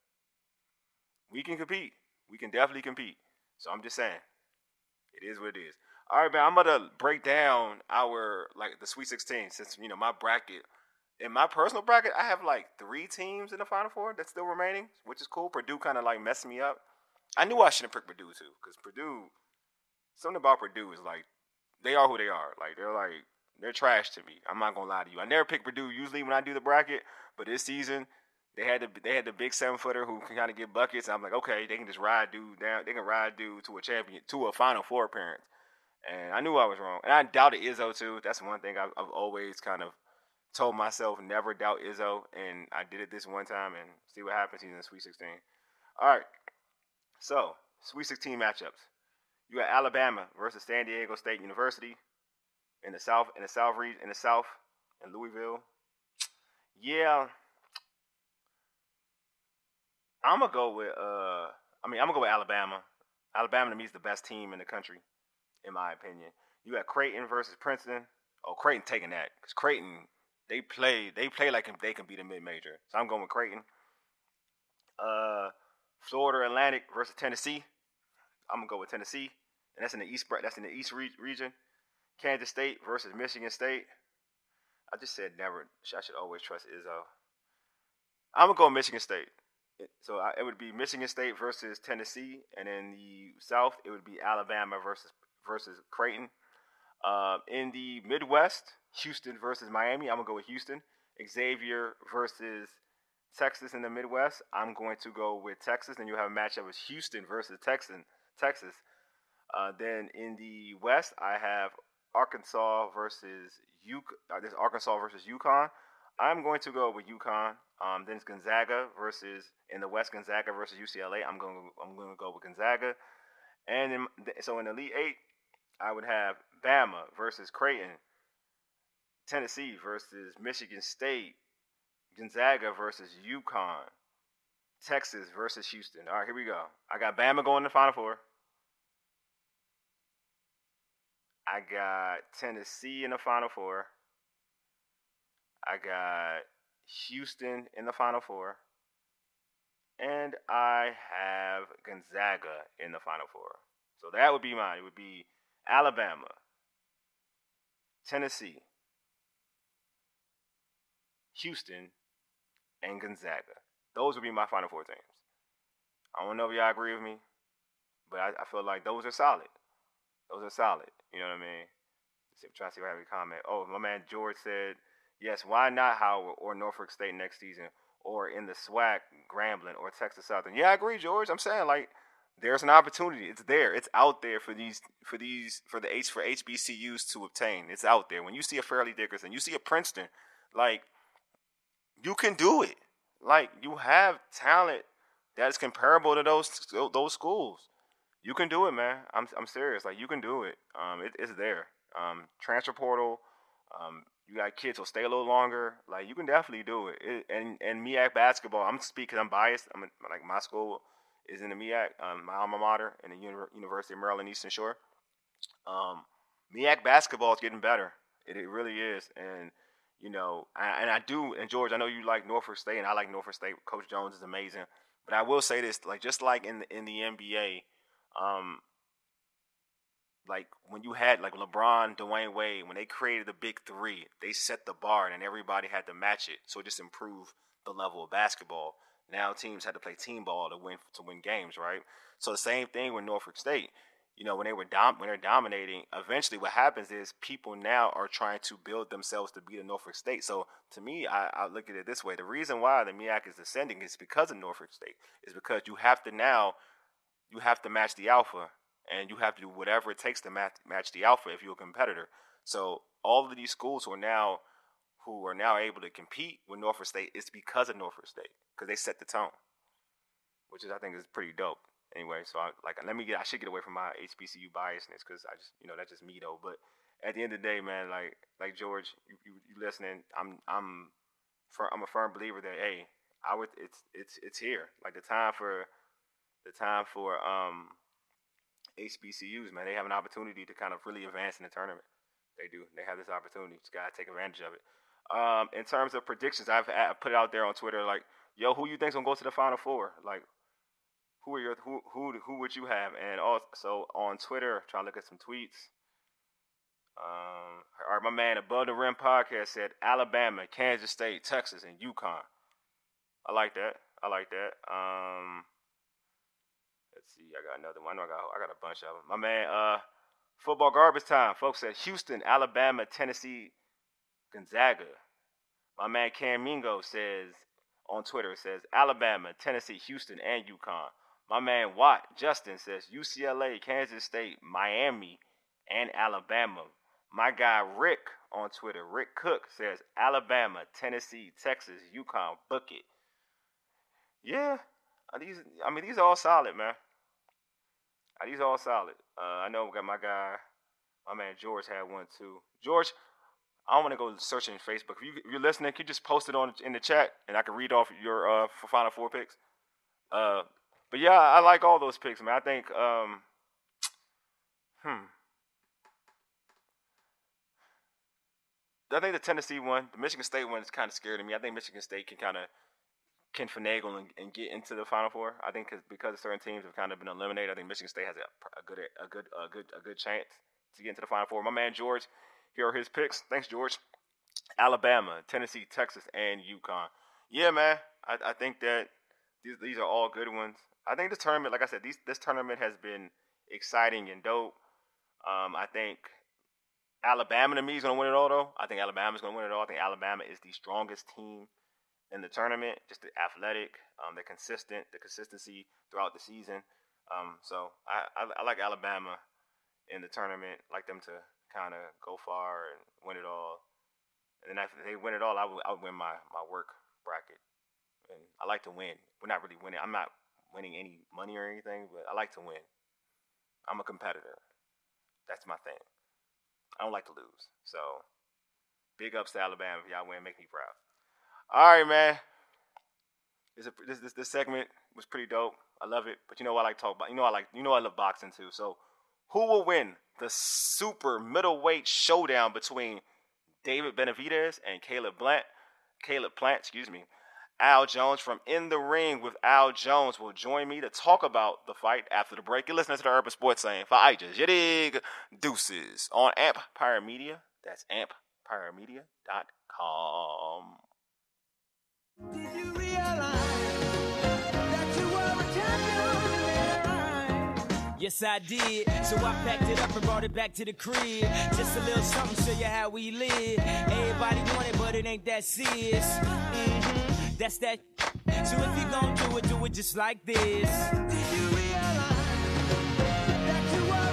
we can compete. We can definitely compete. So I'm just saying, it is what it is. All right, man, I'm gonna break down our, like, the Sweet sixteen, since, you know, my bracket. In my personal bracket, I have like three teams in the Final Four that's still remaining, which is cool. Purdue kind of like messed me up. I knew I shouldn't pick Purdue too, because Purdue, something about Purdue is like, they are who they are. Like, they're like, they're trash to me. I'm not gonna lie to you. I never pick Purdue usually when I do the bracket, but this season they had the they had the big seven footer who can kind of get buckets. And I'm like, okay, they can just ride dude down. They can ride dude to a champion, to a Final Four appearance. And I knew I was wrong. And I doubted Izzo too. That's one thing I've, I've always kind of told myself, never doubt Izzo. And I did it this one time, and see what happens. He's in the Sweet sixteen. All right. So Sweet sixteen matchups. You got Alabama versus San Diego State University. In the South, in the South region, in the South, in Louisville. Yeah, I'm gonna go with. Uh, I mean, I'm gonna go with Alabama. Alabama to me is the best team in the country, in my opinion. You got Creighton versus Princeton. Oh, Creighton taking that, because Creighton, they play, they play like they can beat a mid-major. So I'm going with Creighton. Uh, Florida Atlantic versus Tennessee. I'm gonna go with Tennessee, and that's in the East. That's in the East re- region. Kansas State versus Michigan State. I just said never. I should always trust Izzo. I'm going to go Michigan State. So I, it would be Michigan State versus Tennessee. And in the South, it would be Alabama versus versus Creighton. Uh, in the Midwest, Houston versus Miami. I'm going to go with Houston. Xavier versus Texas in the Midwest. I'm going to go with Texas. And you have a matchup with Houston versus Texan, Texas. Uh, then in the West, I have Arkansas versus U. Uh, this Arkansas versus UConn. I'm going to go with UConn. Um, then it's Gonzaga versus in the West, Gonzaga versus U C L A. I'm going I'm going to go with Gonzaga. And in, so in the Elite Eight, I would have Bama versus Creighton, Tennessee versus Michigan State, Gonzaga versus UConn, Texas versus Houston. All right, here we go. I got Bama going to the Final Four. I got Tennessee in the Final Four. I got Houston in the Final Four. And I have Gonzaga in the Final Four. So that would be mine. It would be Alabama, Tennessee, Houston, and Gonzaga. Those would be my Final Four teams. I don't know if y'all agree with me, but I, I feel like those are solid. Those are solid. You know what I mean? I'm trying to see if I have any comment. Oh, my man George said, yes, why not Howard or Norfolk State next season? Or in the SWAC, Grambling, or Texas Southern. Yeah, I agree, George. I'm saying, like, there's an opportunity. It's there. It's out there for these, for these, for the H for H B C Us to obtain. It's out there. When you see a Fairleigh Dickinson, you see a Princeton, like, you can do it. Like, you have talent that is comparable to those those schools. You can do it, man. I'm I'm serious. Like, you can do it. Um, it, it's there. Um, transfer portal. Um, you got kids who'll stay a little longer. Like, you can definitely do it. it and and M E A C basketball. I'm speaking. I'm biased. I'm like my school is in the M E A C, um, my alma mater, in the Uni- University of Maryland Eastern Shore. Um, M E A C basketball is getting better. It, it really is. And you know, I, and I do. And George, I know you like Norfolk State, and I like Norfolk State. Coach Jones is amazing. But I will say this, like just like in the, in the N B A, um, like when you had like LeBron, Dwayne Wade, when they created the big three, they set the bar and everybody had to match it. So it just improved the level of basketball. Now teams had to play team ball to win to win games, right? So the same thing with Norfolk State. You know, when they were dom- when they're dominating, eventually what happens is people now are trying to build themselves to beat a Norfolk State. So to me, I, I look at it this way: the reason why the M E A C is ascending is because of Norfolk State. Is because you have to now, you have to match the alpha, and you have to do whatever it takes to match match the alpha if you're a competitor. So all of these schools who are now who are now able to compete with Norfolk State, it's because of Norfolk State because they set the tone, which is I think is pretty dope. Anyway, so I, like, let me get. I should get away from my H B C U biasness because I just, you know, that's just me though. But at the end of the day, man, like, like George, you, you, you listening? I'm, I'm, fir- I'm a firm believer that hey, I would. It's, it's, it's here. Like the time for, the time for um, H B C Us, man. They have an opportunity to kind of really advance in the tournament. They do. They have this opportunity. Just gotta take advantage of it. Um, in terms of predictions, I've, I've put it out there on Twitter, like, yo, who you think's gonna go to the Final Four? Like. Who are your who who who would you have? And also on Twitter, trying to look at some tweets. Um, all right, my man Above the Rim podcast said Alabama, Kansas State, Texas, and UConn. I like that. I like that. Um, let's see. I got another one. I know I got I got a bunch of them. My man, uh, Football Garbage Time. Folks said Houston, Alabama, Tennessee, Gonzaga. My man Cam Mingo says on Twitter, it says Alabama, Tennessee, Houston, and UConn. My man Watt Justin says U C L A, Kansas State, Miami, and Alabama. My guy Rick on Twitter, Rick Cook, says Alabama, Tennessee, Texas, UConn, book it. Yeah, these. I mean, these are all solid, man. These are all solid. Uh, I know we got my guy, my man George had one too. George, I don't want to go searching Facebook. If, you, if you're listening, can you just post it on in the chat and I can read off your uh, Final Four picks? Uh. But yeah, I like all those picks, man. I think, um, hmm. I think the Tennessee one, the Michigan State one is kind of scary to me. I think Michigan State can kind of can finagle and, and get into the Final Four. I think cause, because certain teams have kind of been eliminated, I think Michigan State has a, a good, a good, a good, a good chance to get into the Final Four. My man George, here are his picks. Thanks, George. Alabama, Tennessee, Texas, and UConn. Yeah, man. I, I think that these these are all good ones. I think this tournament, like I said, these, this tournament has been exciting and dope. Um, I think Alabama, to me, is going to win it all, though. I think Alabama's going to win it all. I think Alabama is the strongest team in the tournament, just the athletic, um, the consistent, the consistency throughout the season. Um, so I, I, I like Alabama in the tournament. I like them to kind of go far and win it all. And then if they win it all, I would, I would win my, my work bracket. and I like to win. We're not really winning. I'm not winning any money or anything, but I like to win. I'm a competitor. That's my thing. I don't like to lose. So, big ups to Alabama. If y'all win, make me proud. All right, man. This, this this this segment was pretty dope. I love it. But you know what I like to talk about? You know I like you know I love boxing too. So, who will win the super middleweight showdown between David Benavidez and Caleb Plant? Caleb Plant, excuse me. Al Jones from In the Ring with Al Jones will join me to talk about the fight after the break. You're listening to the Urban Sports Scene. Fight, you dig? Deuces on Empire Media. That's empire media dot com. Did you realize that you were a champion? Yes, I did. So I packed it up and brought it back to the crib. Just a little something, show you how we live. Everybody want it, but it ain't that serious. Mm-hmm. That's that. So if you gon' do it, do it just like this. Did you realize that you were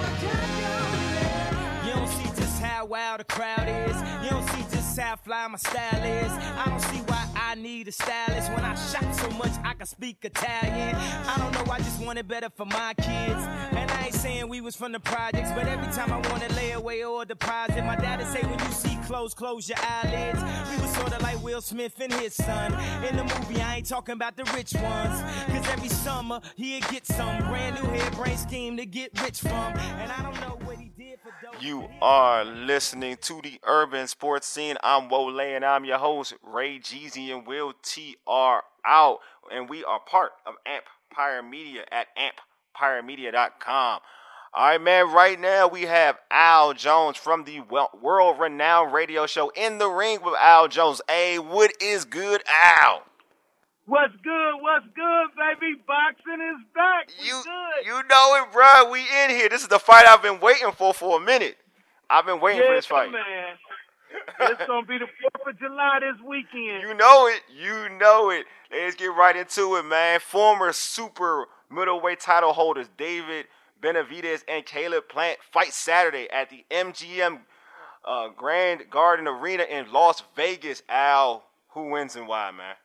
a champion? You don't see just how wild the crowd is. You don't see just how fly my style is. I don't see why I need a stylist. When I shot so much, I can speak Italian. I don't know, I just want it better for my kids. And I ain't saying we was from the projects, but every time I want to lay away or deposit, my daddy say when you see clothes, close your eyelids. We was sort of like Will Smith and his son. In the movie, I ain't talking about the rich ones. Cause every summer, he'd get some brand new hairbrain scheme to get rich from. And I don't know what he did for those. You are listening to the Urban Sports Scene. I'm Wole and I'm your host, Ray Jeezy and Will T R out. And we are part of Empire Media at empire media dot com. All right, man, right now we have Al Jones from the world-renowned radio show In the Ring with Al Jones. Hey, what is good, Al? What's good? What's good, baby? Boxing is back. We you, good. You know it, bro. We in here. This is the fight I've been waiting for for a minute. I've been waiting yeah, for this fight. Man. It's going to be the fourth of July this weekend. You know it. You know it. Let's get right into it, man. Former super middleweight title holders David Benavidez and Caleb Plant fight Saturday at the M G M uh, Grand Garden Arena in Las Vegas. Al, who wins and why, man?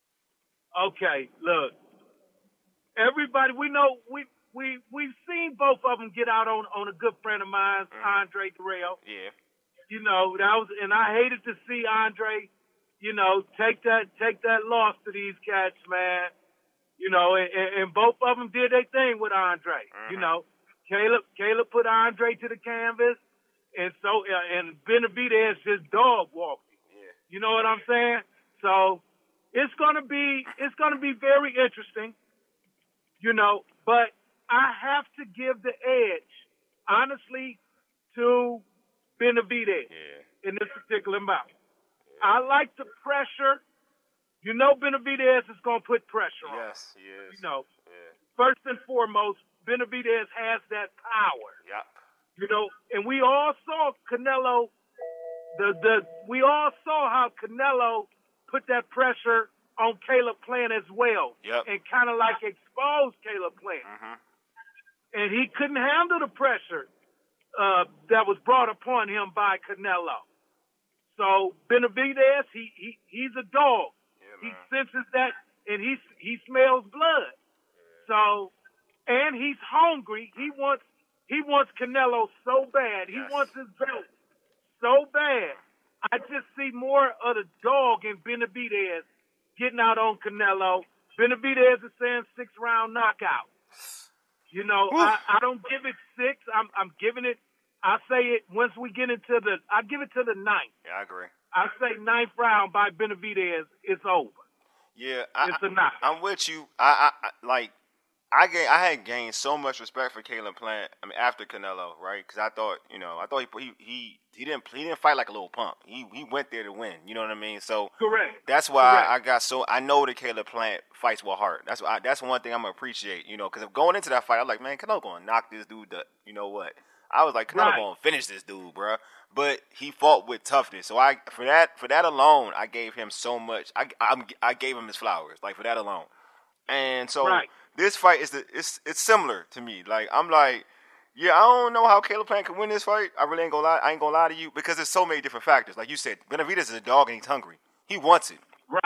Okay, look. Everybody, we know, we, we, we've seen both of them get out on, on a good friend of mine, mm. Andre Dirrell. Yeah. You know, that was, and I hated to see Andre, you know, take that, take that loss to these cats, man. You know, and, and both of them did their thing with Andre. Mm-hmm. You know, Caleb, Caleb put Andre to the canvas, and so, uh, and Benavidez just dog walked him. Yeah. You know what I'm saying? So it's gonna be, it's gonna be very interesting. You know, but I have to give the edge, honestly, to Benavidez yeah. in this particular bout. Yeah. I like the pressure. You know Benavidez is going to put pressure on. Yes, he is. You know, yeah. first and foremost, Benavidez has that power. Yep. You know, and we all saw Canelo, the the we all saw how Canelo put that pressure on Caleb Plant as well. Yep. And kind of like exposed Caleb Plant. Mm-hmm. And he couldn't handle the pressure uh, that was brought upon him by Canelo. So Benavidez, he, he he's a dog. He senses that, and he he smells blood. So, and he's hungry. He wants he wants Canelo so bad. He yes. wants his belt so bad. I just see more of the dog in Benavidez getting out on Canelo. Benavidez is saying six round knockout. You know, I, I don't give it six. I'm I'm giving it. I say it once we get into the. I give it to the ninth. Yeah, I agree. I say ninth round by Benavidez, it's over. Yeah, I, it's a knock. I'm with you. I, I, I like, I gain, I had gained so much respect for Caleb Plant. I mean, after Canelo, right? Because I thought, you know, I thought he, he he didn't he didn't fight like a little punk. He he went there to win. You know what I mean? So correct. That's why correct. I, I got so I know that Caleb Plant fights with heart. That's why I, that's one thing I'm gonna appreciate. You know, because going into that fight, I'm like, man, Canelo gonna knock this dude up. You know what? I was like, Canelo right. gonna finish this dude, bro. But he fought with toughness. So I, for that, for that alone, I gave him so much. I, I, I gave him his flowers, like for that alone. And so right. this fight is the, it's, it's similar to me. Like I'm like, yeah, I don't know how Caleb Plant can win this fight. I really ain't gonna lie. I ain't gonna lie to you because there's so many different factors. Like you said, Benavidez is a dog and he's hungry. He wants it. Right.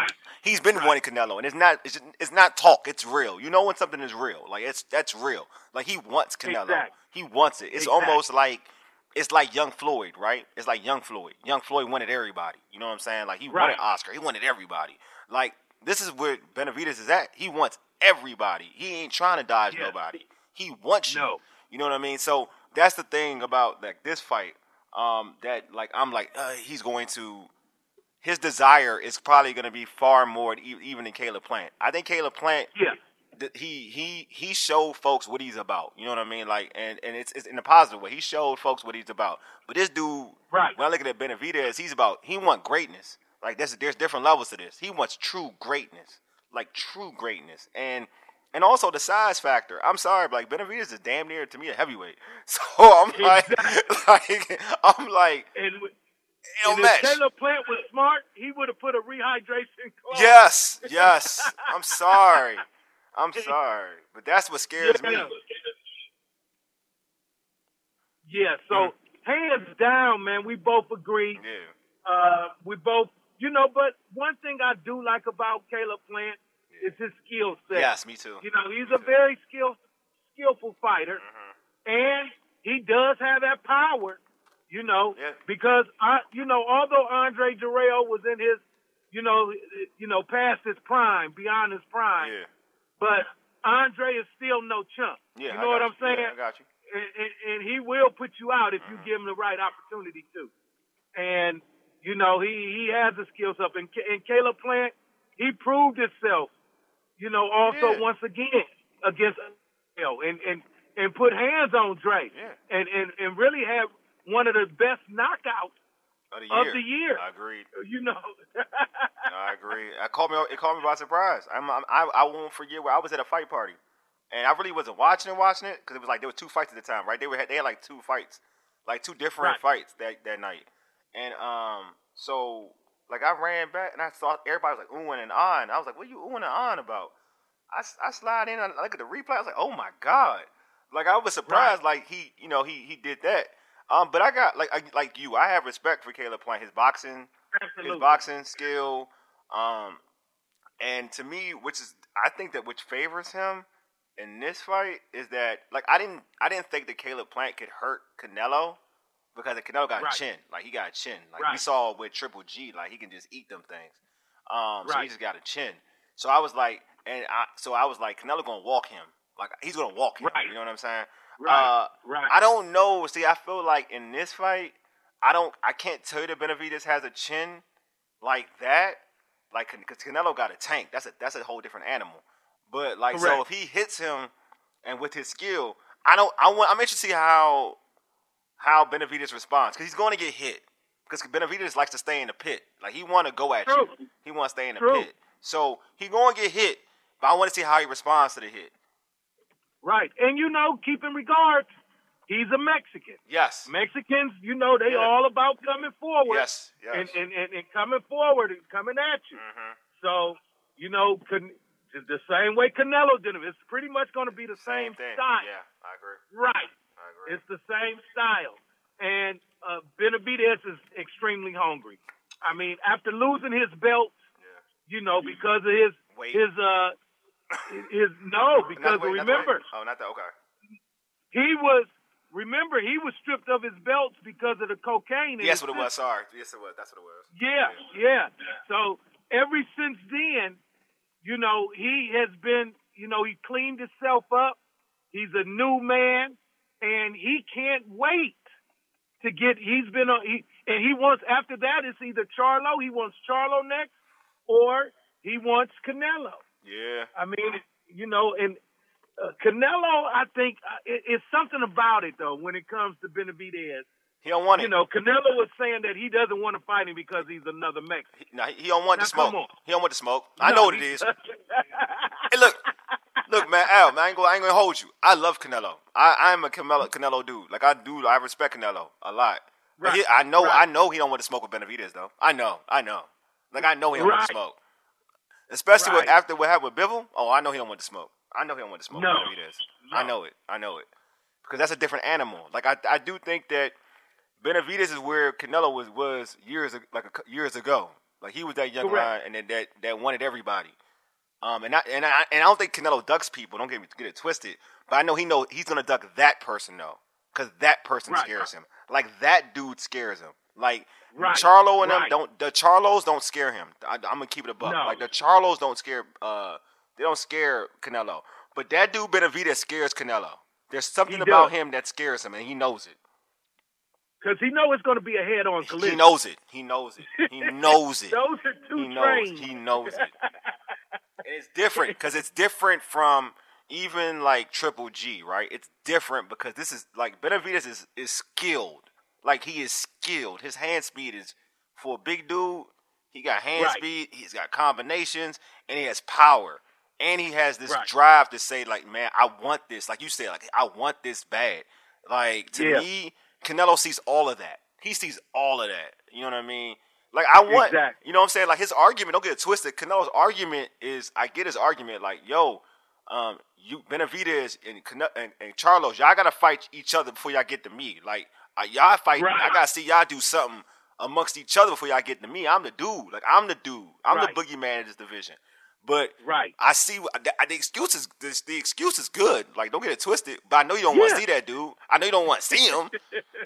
He's been Right. wanting Canelo, and it's not it's, it's not talk. It's real. You know when something is real. Like it's that's real. Like he wants Canelo. Exactly. He wants it. It's Exactly. almost like it's like Young Floyd, right? It's like Young Floyd. Young Floyd wanted everybody. You know what I'm saying? Like he Right. wanted Oscar. He wanted everybody. Like this is where Benavidez is at. He wants everybody. He ain't trying to dodge Yeah. nobody. He wants you. No. You know what I mean? So that's the thing about like this fight. Um, that like I'm like uh, he's going to. His desire is probably going to be far more e- even than Caleb Plant. I think Caleb Plant. Yeah. th- He he he showed folks what he's about. You know what I mean? Like, and, and it's, it's in a positive way. He showed folks what he's about. But this dude, Right. when I look at Benavidez, he's about he wants greatness. Like there's there's different levels to this. He wants true greatness, like true greatness, and and also the size factor. I'm sorry, but like Benavidez is damn near to me a heavyweight. So I'm like, like I'm like, And, it and don't if match. Caleb Plant was smart, he would have put a rehydration clause. Yes, yes. I'm sorry. I'm sorry, but that's what scares me. Yeah. Yeah, so hands down, man, we both agree. Yeah. Uh, we both, you know, but one thing I do like about Caleb Plant is his skill set. Yes, me too. You know, he's a very skill, skillful fighter, and he does have that power. You know, Yeah. because I, you know, although Andre Jarrell was in his, you know, you know, past his prime, beyond his prime, Yeah. but Andre is still no chump. Yeah. you I know what got I'm you. saying? Yeah, I got you. and, and, and he will put you out if you Mm-hmm. give him the right opportunity to. And you know he he has the skills up. And, Ca- and Caleb Plant, he proved himself. You know, also Yeah. once again against you know, and and and put hands on Dre. Yeah. And and and really have one of the best knockouts Of the of year. the year. I agreed. You know. I agree. I caught me. It caught me by surprise. I'm, I'm, I I won't forget where I was at a fight party, and I really wasn't watching it, watching it because it was like there were two fights at the time, right? They were they had like two fights, like two different Right. fights that that night, and um, so like I ran back and I saw everybody was like oohing and ahhing. I was like, what are you oohing and ahhing about? I, s- I slide in, I look at the replay. I was like, oh my god! Like I was surprised, like he you know he he did that. Um, but I got like I, like you, I have respect for Caleb Plant, his boxing. Absolutely. His boxing skill, um, and to me, which is I think that which favors him in this fight is that like I didn't I didn't think that Caleb Plant could hurt Canelo because Canelo got Right. a chin, like he got a chin, like we Right. saw with Triple G, like he can just eat them things. Um, so he Right. just got a chin. So I was like, and I so I was like, Canelo gonna walk him, like he's gonna walk him. Right. You know what I'm saying? Right. Uh, right. I don't know. See, I feel like in this fight, I don't. I can't tell you that Benavidez has a chin like that. Like, because Canelo got a tank. That's a that's a whole different animal. But like, so Correct. if he hits him, and with his skill, I don't. I want. I'm interested to see how how Benavidez responds because he's going to get hit. Because Benavidez likes to stay in the pit. Like he want to go at True. you. He wants to stay in the True. pit. So he going to get hit. But I want to see how he responds to the hit. Right. And you know, keep in regard, he's a Mexican. Yes. Mexicans, you know, they Yeah. all about coming forward. Yes. Yes. And, and, and, and coming forward and coming at you. Mhm. So, you know, Can- the same way Canelo did it. It's pretty much going to be the same, thing. style. Yeah, I agree. Right. I agree. It's the same style. And uh, Benavidez is extremely hungry. I mean, after losing his belt, Yeah. you know, because of his, Weight. his, uh, his, no, because Not the weight, not the remember, weight. Oh, not that. Okay. he was, remember, he was stripped of his belts because of the cocaine. in Yes, his what it was. system. Sorry. Yes, it was. That's what it was. Yeah, yeah. So ever since then, you know, he has been, you know, he cleaned himself up. He's a new man, and he can't wait to get. He's been on. He and he wants after that. It's either Charlo. He wants Charlo next, or he wants Canelo. Yeah. I mean, you know, and uh, Canelo, I think uh, it, it's something about it though when it comes to Benavidez. He don't want it. You know, Canelo was saying that he doesn't want to fight him because he's another Mexican. He, no, he, he don't want Now, the smoke. come on. He don't want the smoke. I No, know what it he- is. Hey, look, look, man, Al, man, I ain't gonna, I ain't gonna hold you. I love Canelo. I, I'm a Canelo, Canelo dude. Like I do, I respect Canelo a lot. But Right, he, I know, right. I know he don't want to smoke with Benavidez though. I know, I know. Like I know he don't want Right. to smoke. Especially with, Right. after what happened with Bivol. Oh, I know he don't want to smoke. I know he don't want to smoke No. with Benavidez. I No. know it. I know it. Because that's a different animal. Like I, I do think that Benavidez is where Canelo was was years ag- like a, cou- years ago. Like he was that young Correct. lion, and that that, that wanted everybody. Um, and I and I and I don't think Canelo ducks people. Don't get me get it twisted. But I know he know he's gonna duck that person though, because that person Right. scares him. Like that dude scares him. Like Right. Charlo and them Right. don't. The Charlos don't scare him. I, I'm gonna keep it a buck. No. Like the Charlos don't scare. Uh, they don't scare Canelo. But that dude Benavidez scares Canelo. There's something He about does. him that scares him, and he knows it. Because he know it's going to be a head-on collision. He knows it. He knows it. He knows it. Those are two He knows. trains. He knows it. And it's different because it's different from even like Triple G, right? It's different because this is like Benavidez is is skilled. Like he is skilled. His hand speed is for a big dude. He got hand Right. speed. He's got combinations, and he has power. And he has this Right. drive to say, like, man, I want this. Like you said, like I want this bad. Like to Yeah. me, Canelo sees all of that. He sees all of that. You know what I mean? Like I want, Exactly. you know what I'm saying? Like his argument, don't get it twisted. Canelo's argument is, I get his argument. Like, yo, um, you Benavidez and, Cane- and and Charlos, y'all gotta fight each other before y'all get to me. Like uh, y'all fight, Right. I gotta see y'all do something amongst each other before y'all get to me. I'm the dude. Like I'm the dude. I'm Right. the boogeyman in this division. But Right. I see the, the excuse is the, the excuse is good. Like don't get it twisted. But I know you don't want Yeah. to see that dude. I know you don't want to see him.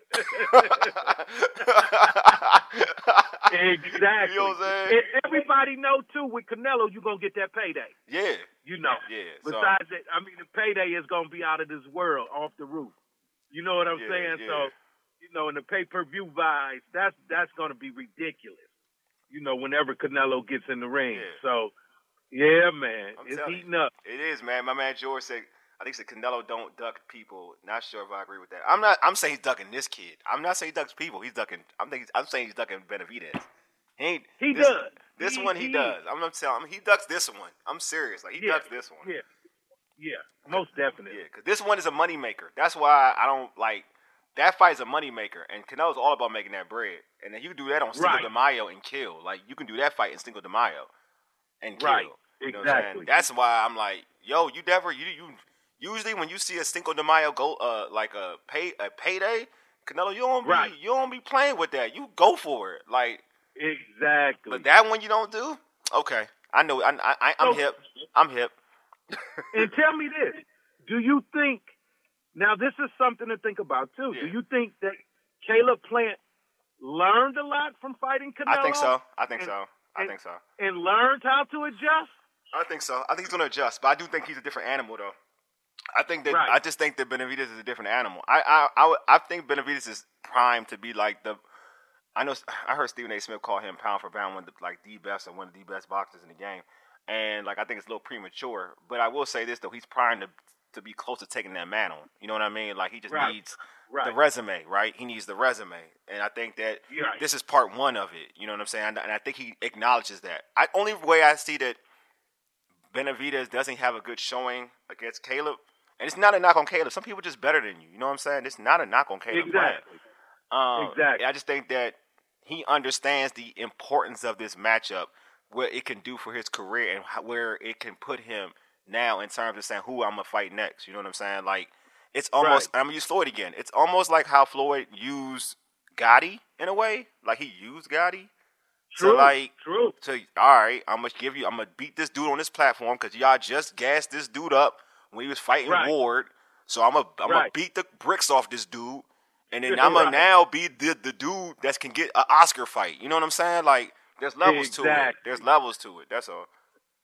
Exactly. You know what I'm saying? And everybody know too, with Canelo, you're gonna get that payday. Yeah. You know. Yeah. So, Besides that, I mean, the payday is gonna be out of this world, off the roof. You know what I'm Yeah, saying? yeah. So, you know, in the pay-per-view buys, that's that's gonna be ridiculous. You know, whenever Canelo gets in the ring. Yeah. So, yeah, man, I'm it's telling heating you, up. It is, man. My man George said, I think he said Canelo don't duck people. Not sure if I agree with that. I'm not. I'm saying he's ducking this kid. I'm not saying he ducks people. He's ducking. I'm thinking. I'm saying he's ducking Benavidez. He ain't. He this, does. This He- one he, he- does. I'm not telling. him. He ducks this one. I'm serious. Like he Yeah. ducks this one. Yeah, yeah, most definitely. Yeah, because this one is a money maker. That's why I don't like that fight is a money maker, and Canelo's all about making that bread. And then you can do that on Cinco Right. de Mayo and kill. Like you can do that fight in Cinco de Mayo and kill. Right. You know what I'm saying? Exactly. That's why I'm like, yo, you never you you usually when you see a Cinco de Mayo go uh like a pay a payday, Canelo, you don't be Right. you don't be playing with that. You go for it. Like Exactly. but that one you don't do? Okay. I know I I I'm So- hip. I'm hip. And tell me this: do you think? Now, this is something to think about too. Do Yeah. you think that Caleb Plant learned a lot from fighting Canelo? I think so. I think And- so. I and- think so. And learned how to adjust. I think so. I think he's going to adjust, but I do think he's a different animal, though. I think that Right. I just think that Benavidez is a different animal. I I I, would- I think Benavidez is primed to be like the. I know I heard Stephen A. Smith call him pound for pound one of the, like the best or one of the best boxers in the game, and like I think it's a little premature. But I will say this though, he's primed to to be close to taking that mantle. You know what I mean? Like he just Right. needs Right. the resume, right? He needs the resume, and I think that You're right. this is part one of it. You know what I'm saying? And I think he acknowledges that. I only way I see that Benavidez doesn't have a good showing against Caleb, and it's not a knock on Caleb. Some people just better than you. You know what I'm saying? It's not a knock on Caleb. Exactly. Um, Exactly. I just think that he understands the importance of this matchup, what it can do for his career, and how, where it can put him now in terms of saying who I'm gonna fight next. You know what I'm saying? Like it's almost. I'm gonna use Floyd again. It's almost like how Floyd used Gotti in a way. Like he used Gotti. True. So like, True. to all right, I'm gonna give you. I'm gonna beat this dude on this platform because y'all just gassed this dude up when he was fighting Right. Ward. So I'm gonna I'm gonna Right. beat the bricks off this dude, and then I'm gonna Right. now be the the dude that can get an Oscar fight. You know what I'm saying? Like there's levels to it. Exactly. There's levels to it. That's all.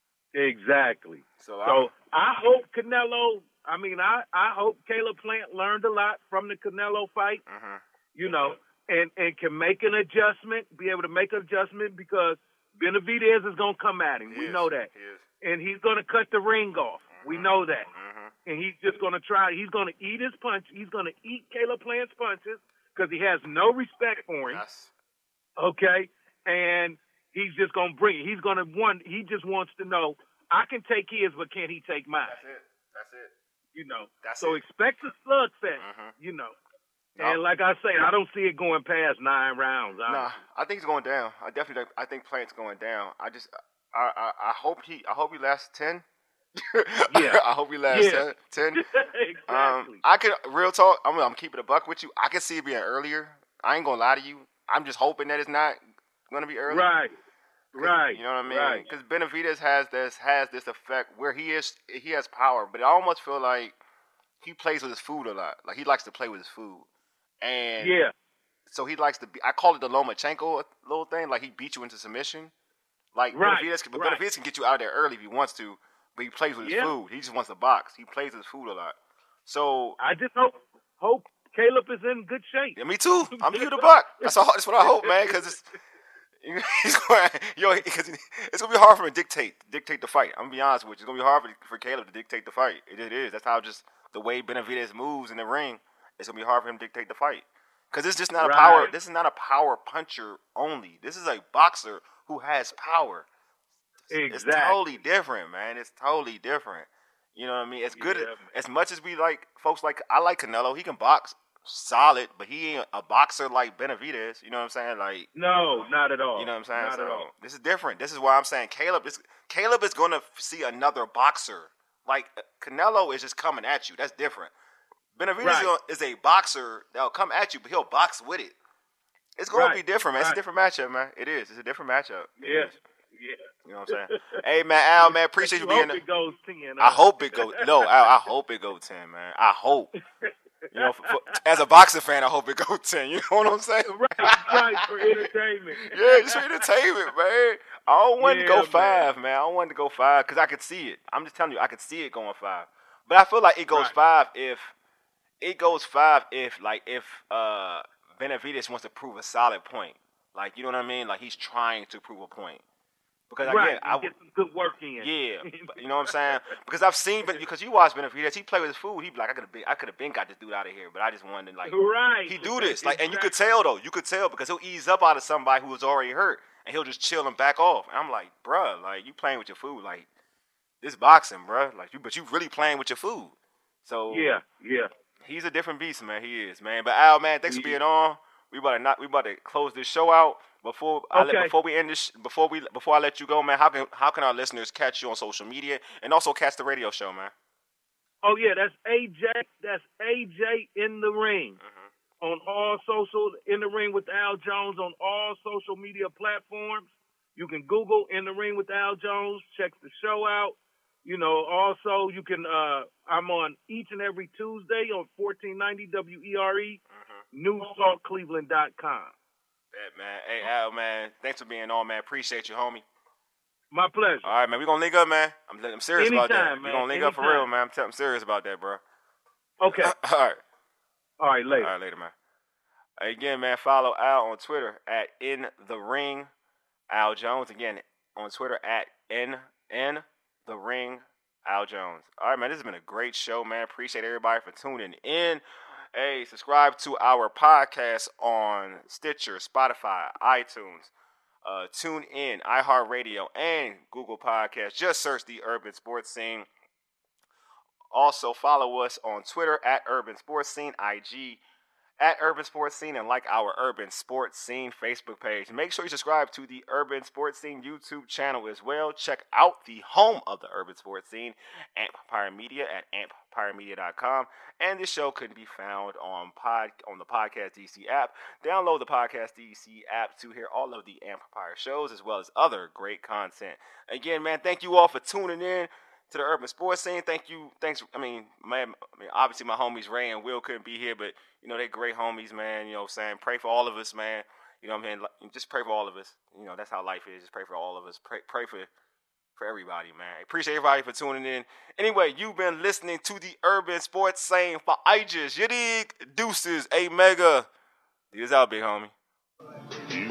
Exactly. So, So I hope Canelo. I mean, I I hope Caleb Plant learned a lot from the Canelo fight. hmm You know, and and can make an adjustment, be able to make an adjustment because Benavidez is gonna come at him. He we is. know that, He is. and he's gonna cut the ring off. We know that, hmm and he's just gonna try. He's gonna eat his punch. He's gonna eat Caleb Plant's punches because he has no respect for him. Yes. Okay, and he's just gonna bring it. He's gonna want. He just wants to know I can take his, but can he take mine? That's it. That's it. You know. That's so it. expect a slugfest. Mhm. You know. No. And like I say, I don't see it going past nine rounds. Nah, honestly. I think he's going down. I definitely, I think Plant's going down. I just, I, I, I hope he, I hope he lasts ten. Yeah. I hope he lasts Yeah. ten. ten. exactly. Um, I could real talk. I'm, I'm keeping a buck with you. I could see it being earlier. I ain't gonna lie to you. I'm just hoping that it's not gonna be early. right. Right. You know what I mean? Right. Because Benavidez has this has this effect where he is he has power, but I almost feel like he plays with his food a lot. Like he likes to play with his food, and Yeah. so he likes to be. I call it the Lomachenko little thing. Like he beat you into submission. Like Right, Benavidez, but right. Benavidez can get you out of there early if he wants to, but he plays with his Yeah. food. He just wants to box. He plays with his food a lot. So I just hope hope Caleb is in good shape. yeah, me too. I'm here to buck. That's all. That's what I hope, man. Because it's he's going, yo, because it's gonna be hard for him to dictate dictate the fight. I'm gonna be honest with you. It's gonna be hard for, for Caleb to dictate the fight. It, it is. That's how just the way Benavidez moves in the ring. It's gonna be hard for him to dictate the fight. Because it's just not Right. a power. This is not a power puncher only. This is a boxer who has power. It's Exactly. totally different, man. It's totally different. You know what I mean? As good Yeah, as, man. as much as we like folks like I like Canelo. He can box solid, but he ain't a boxer like Benavidez. You know what I'm saying? Like No, not at all. you know what I'm saying? Not So at all. this is different. This is why I'm saying Caleb is Caleb is gonna see another boxer. Like Canelo is just coming at you. That's different. Benavidez Right. is a boxer that'll come at you, but he'll box with it. It's gonna Right. be different, man. It's a Right. different matchup, man. It is. It's a different matchup. It Yeah. is. Yeah. You know what I'm saying? Hey man, Al, man, appreciate you you being. hope it goes ten. I huh? hope it goes. No, I, I hope it goes ten, man. I hope. You know, for, for, as a boxing fan, I hope it goes ten. You know what I'm saying? Right, right, for entertainment. Yeah, just for entertainment, man. I don't want Yeah, to go man. five, man. I don't want to go five because I could see it. I'm just telling you, I could see it going five. But I feel like it goes Right. five if it goes five if like if uh Benavidez wants to prove a solid point. Like you know what I mean? Like he's trying to prove a point. Because Right, again, I and get some good work in. yeah, but you know what I'm saying? Because I've seen, but because you watch Benavidez, he play with his food. He be like, I could have been, I could have been got this dude out of here, but I just wanted to like, Right. he do this, like, and you could tell though, you could tell because he'll ease up out of somebody who was already hurt, and he'll just chill and back off. And I'm like, bruh, like you playing with your food, like this boxing, bruh, like you, but you really playing with your food. So Yeah, yeah. he's a different beast, man. He is, man. But Al, man, thanks for being on. We about to not, we about to close this show out. Before I let, Okay. before we end this, before we before I let you go, man, how can how can our listeners catch you on social media and also catch the radio show, man? Oh yeah, that's A J. That's A J in the ring Mm-hmm. on all social. In the ring with Al Jones on all social media platforms. You can Google In the Ring with Al Jones. Check the show out. You know, also you can. Uh, I'm on each and every Tuesday on fourteen ninety W E R E, Mm-hmm. new salt cleveland dot com. Bet, man. Hey, Al, man, thanks for being on, man. Appreciate you, homie. My pleasure. All right, man. We gonna link up, man. I'm, I'm serious about that. Anytime, We man. gonna link up for Anytime. real, man. I'm, t- I'm serious about that, bro. Okay. All right. All right, later. All right, later, man. Again, man, follow Al on Twitter at In The Ring Al Jones. Again, on Twitter at N N The Ring Al Jones. All right, man, this has been a great show, man. Appreciate everybody for tuning in. Hey, subscribe to our podcast on Stitcher, Spotify, iTunes, uh, TuneIn, iHeartRadio, and Google Podcasts. Just search the Urban Sports Scene. Also, follow us on Twitter at Urban Sports Scene, I G at Urban Sports Scene, and like our Urban Sports Scene Facebook page. Make sure you subscribe to the Urban Sports Scene YouTube channel as well. Check out the home of the Urban Sports Scene, Empire Media at empire media dot com. And this show can be found on pod on the Podcast D C app. Download the Podcast D C app to hear all of the Empire shows as well as other great content. Again, man, thank you all for tuning in to the Urban Sports Scene. Thank you. Thanks. I mean, man, I mean, obviously my homies Ray and Will couldn't be here, but, you know, they're great homies, man. You know what I'm saying? Pray for all of us, man. You know what I'm saying? Just pray for all of us. You know, that's how life is. Just pray for all of us. Pray, pray for for everybody, man. Appreciate everybody for tuning in. Anyway, you've been listening to the Urban Sports Scene for Aegis. You dig? Deuces. A Mega. This out, big homie.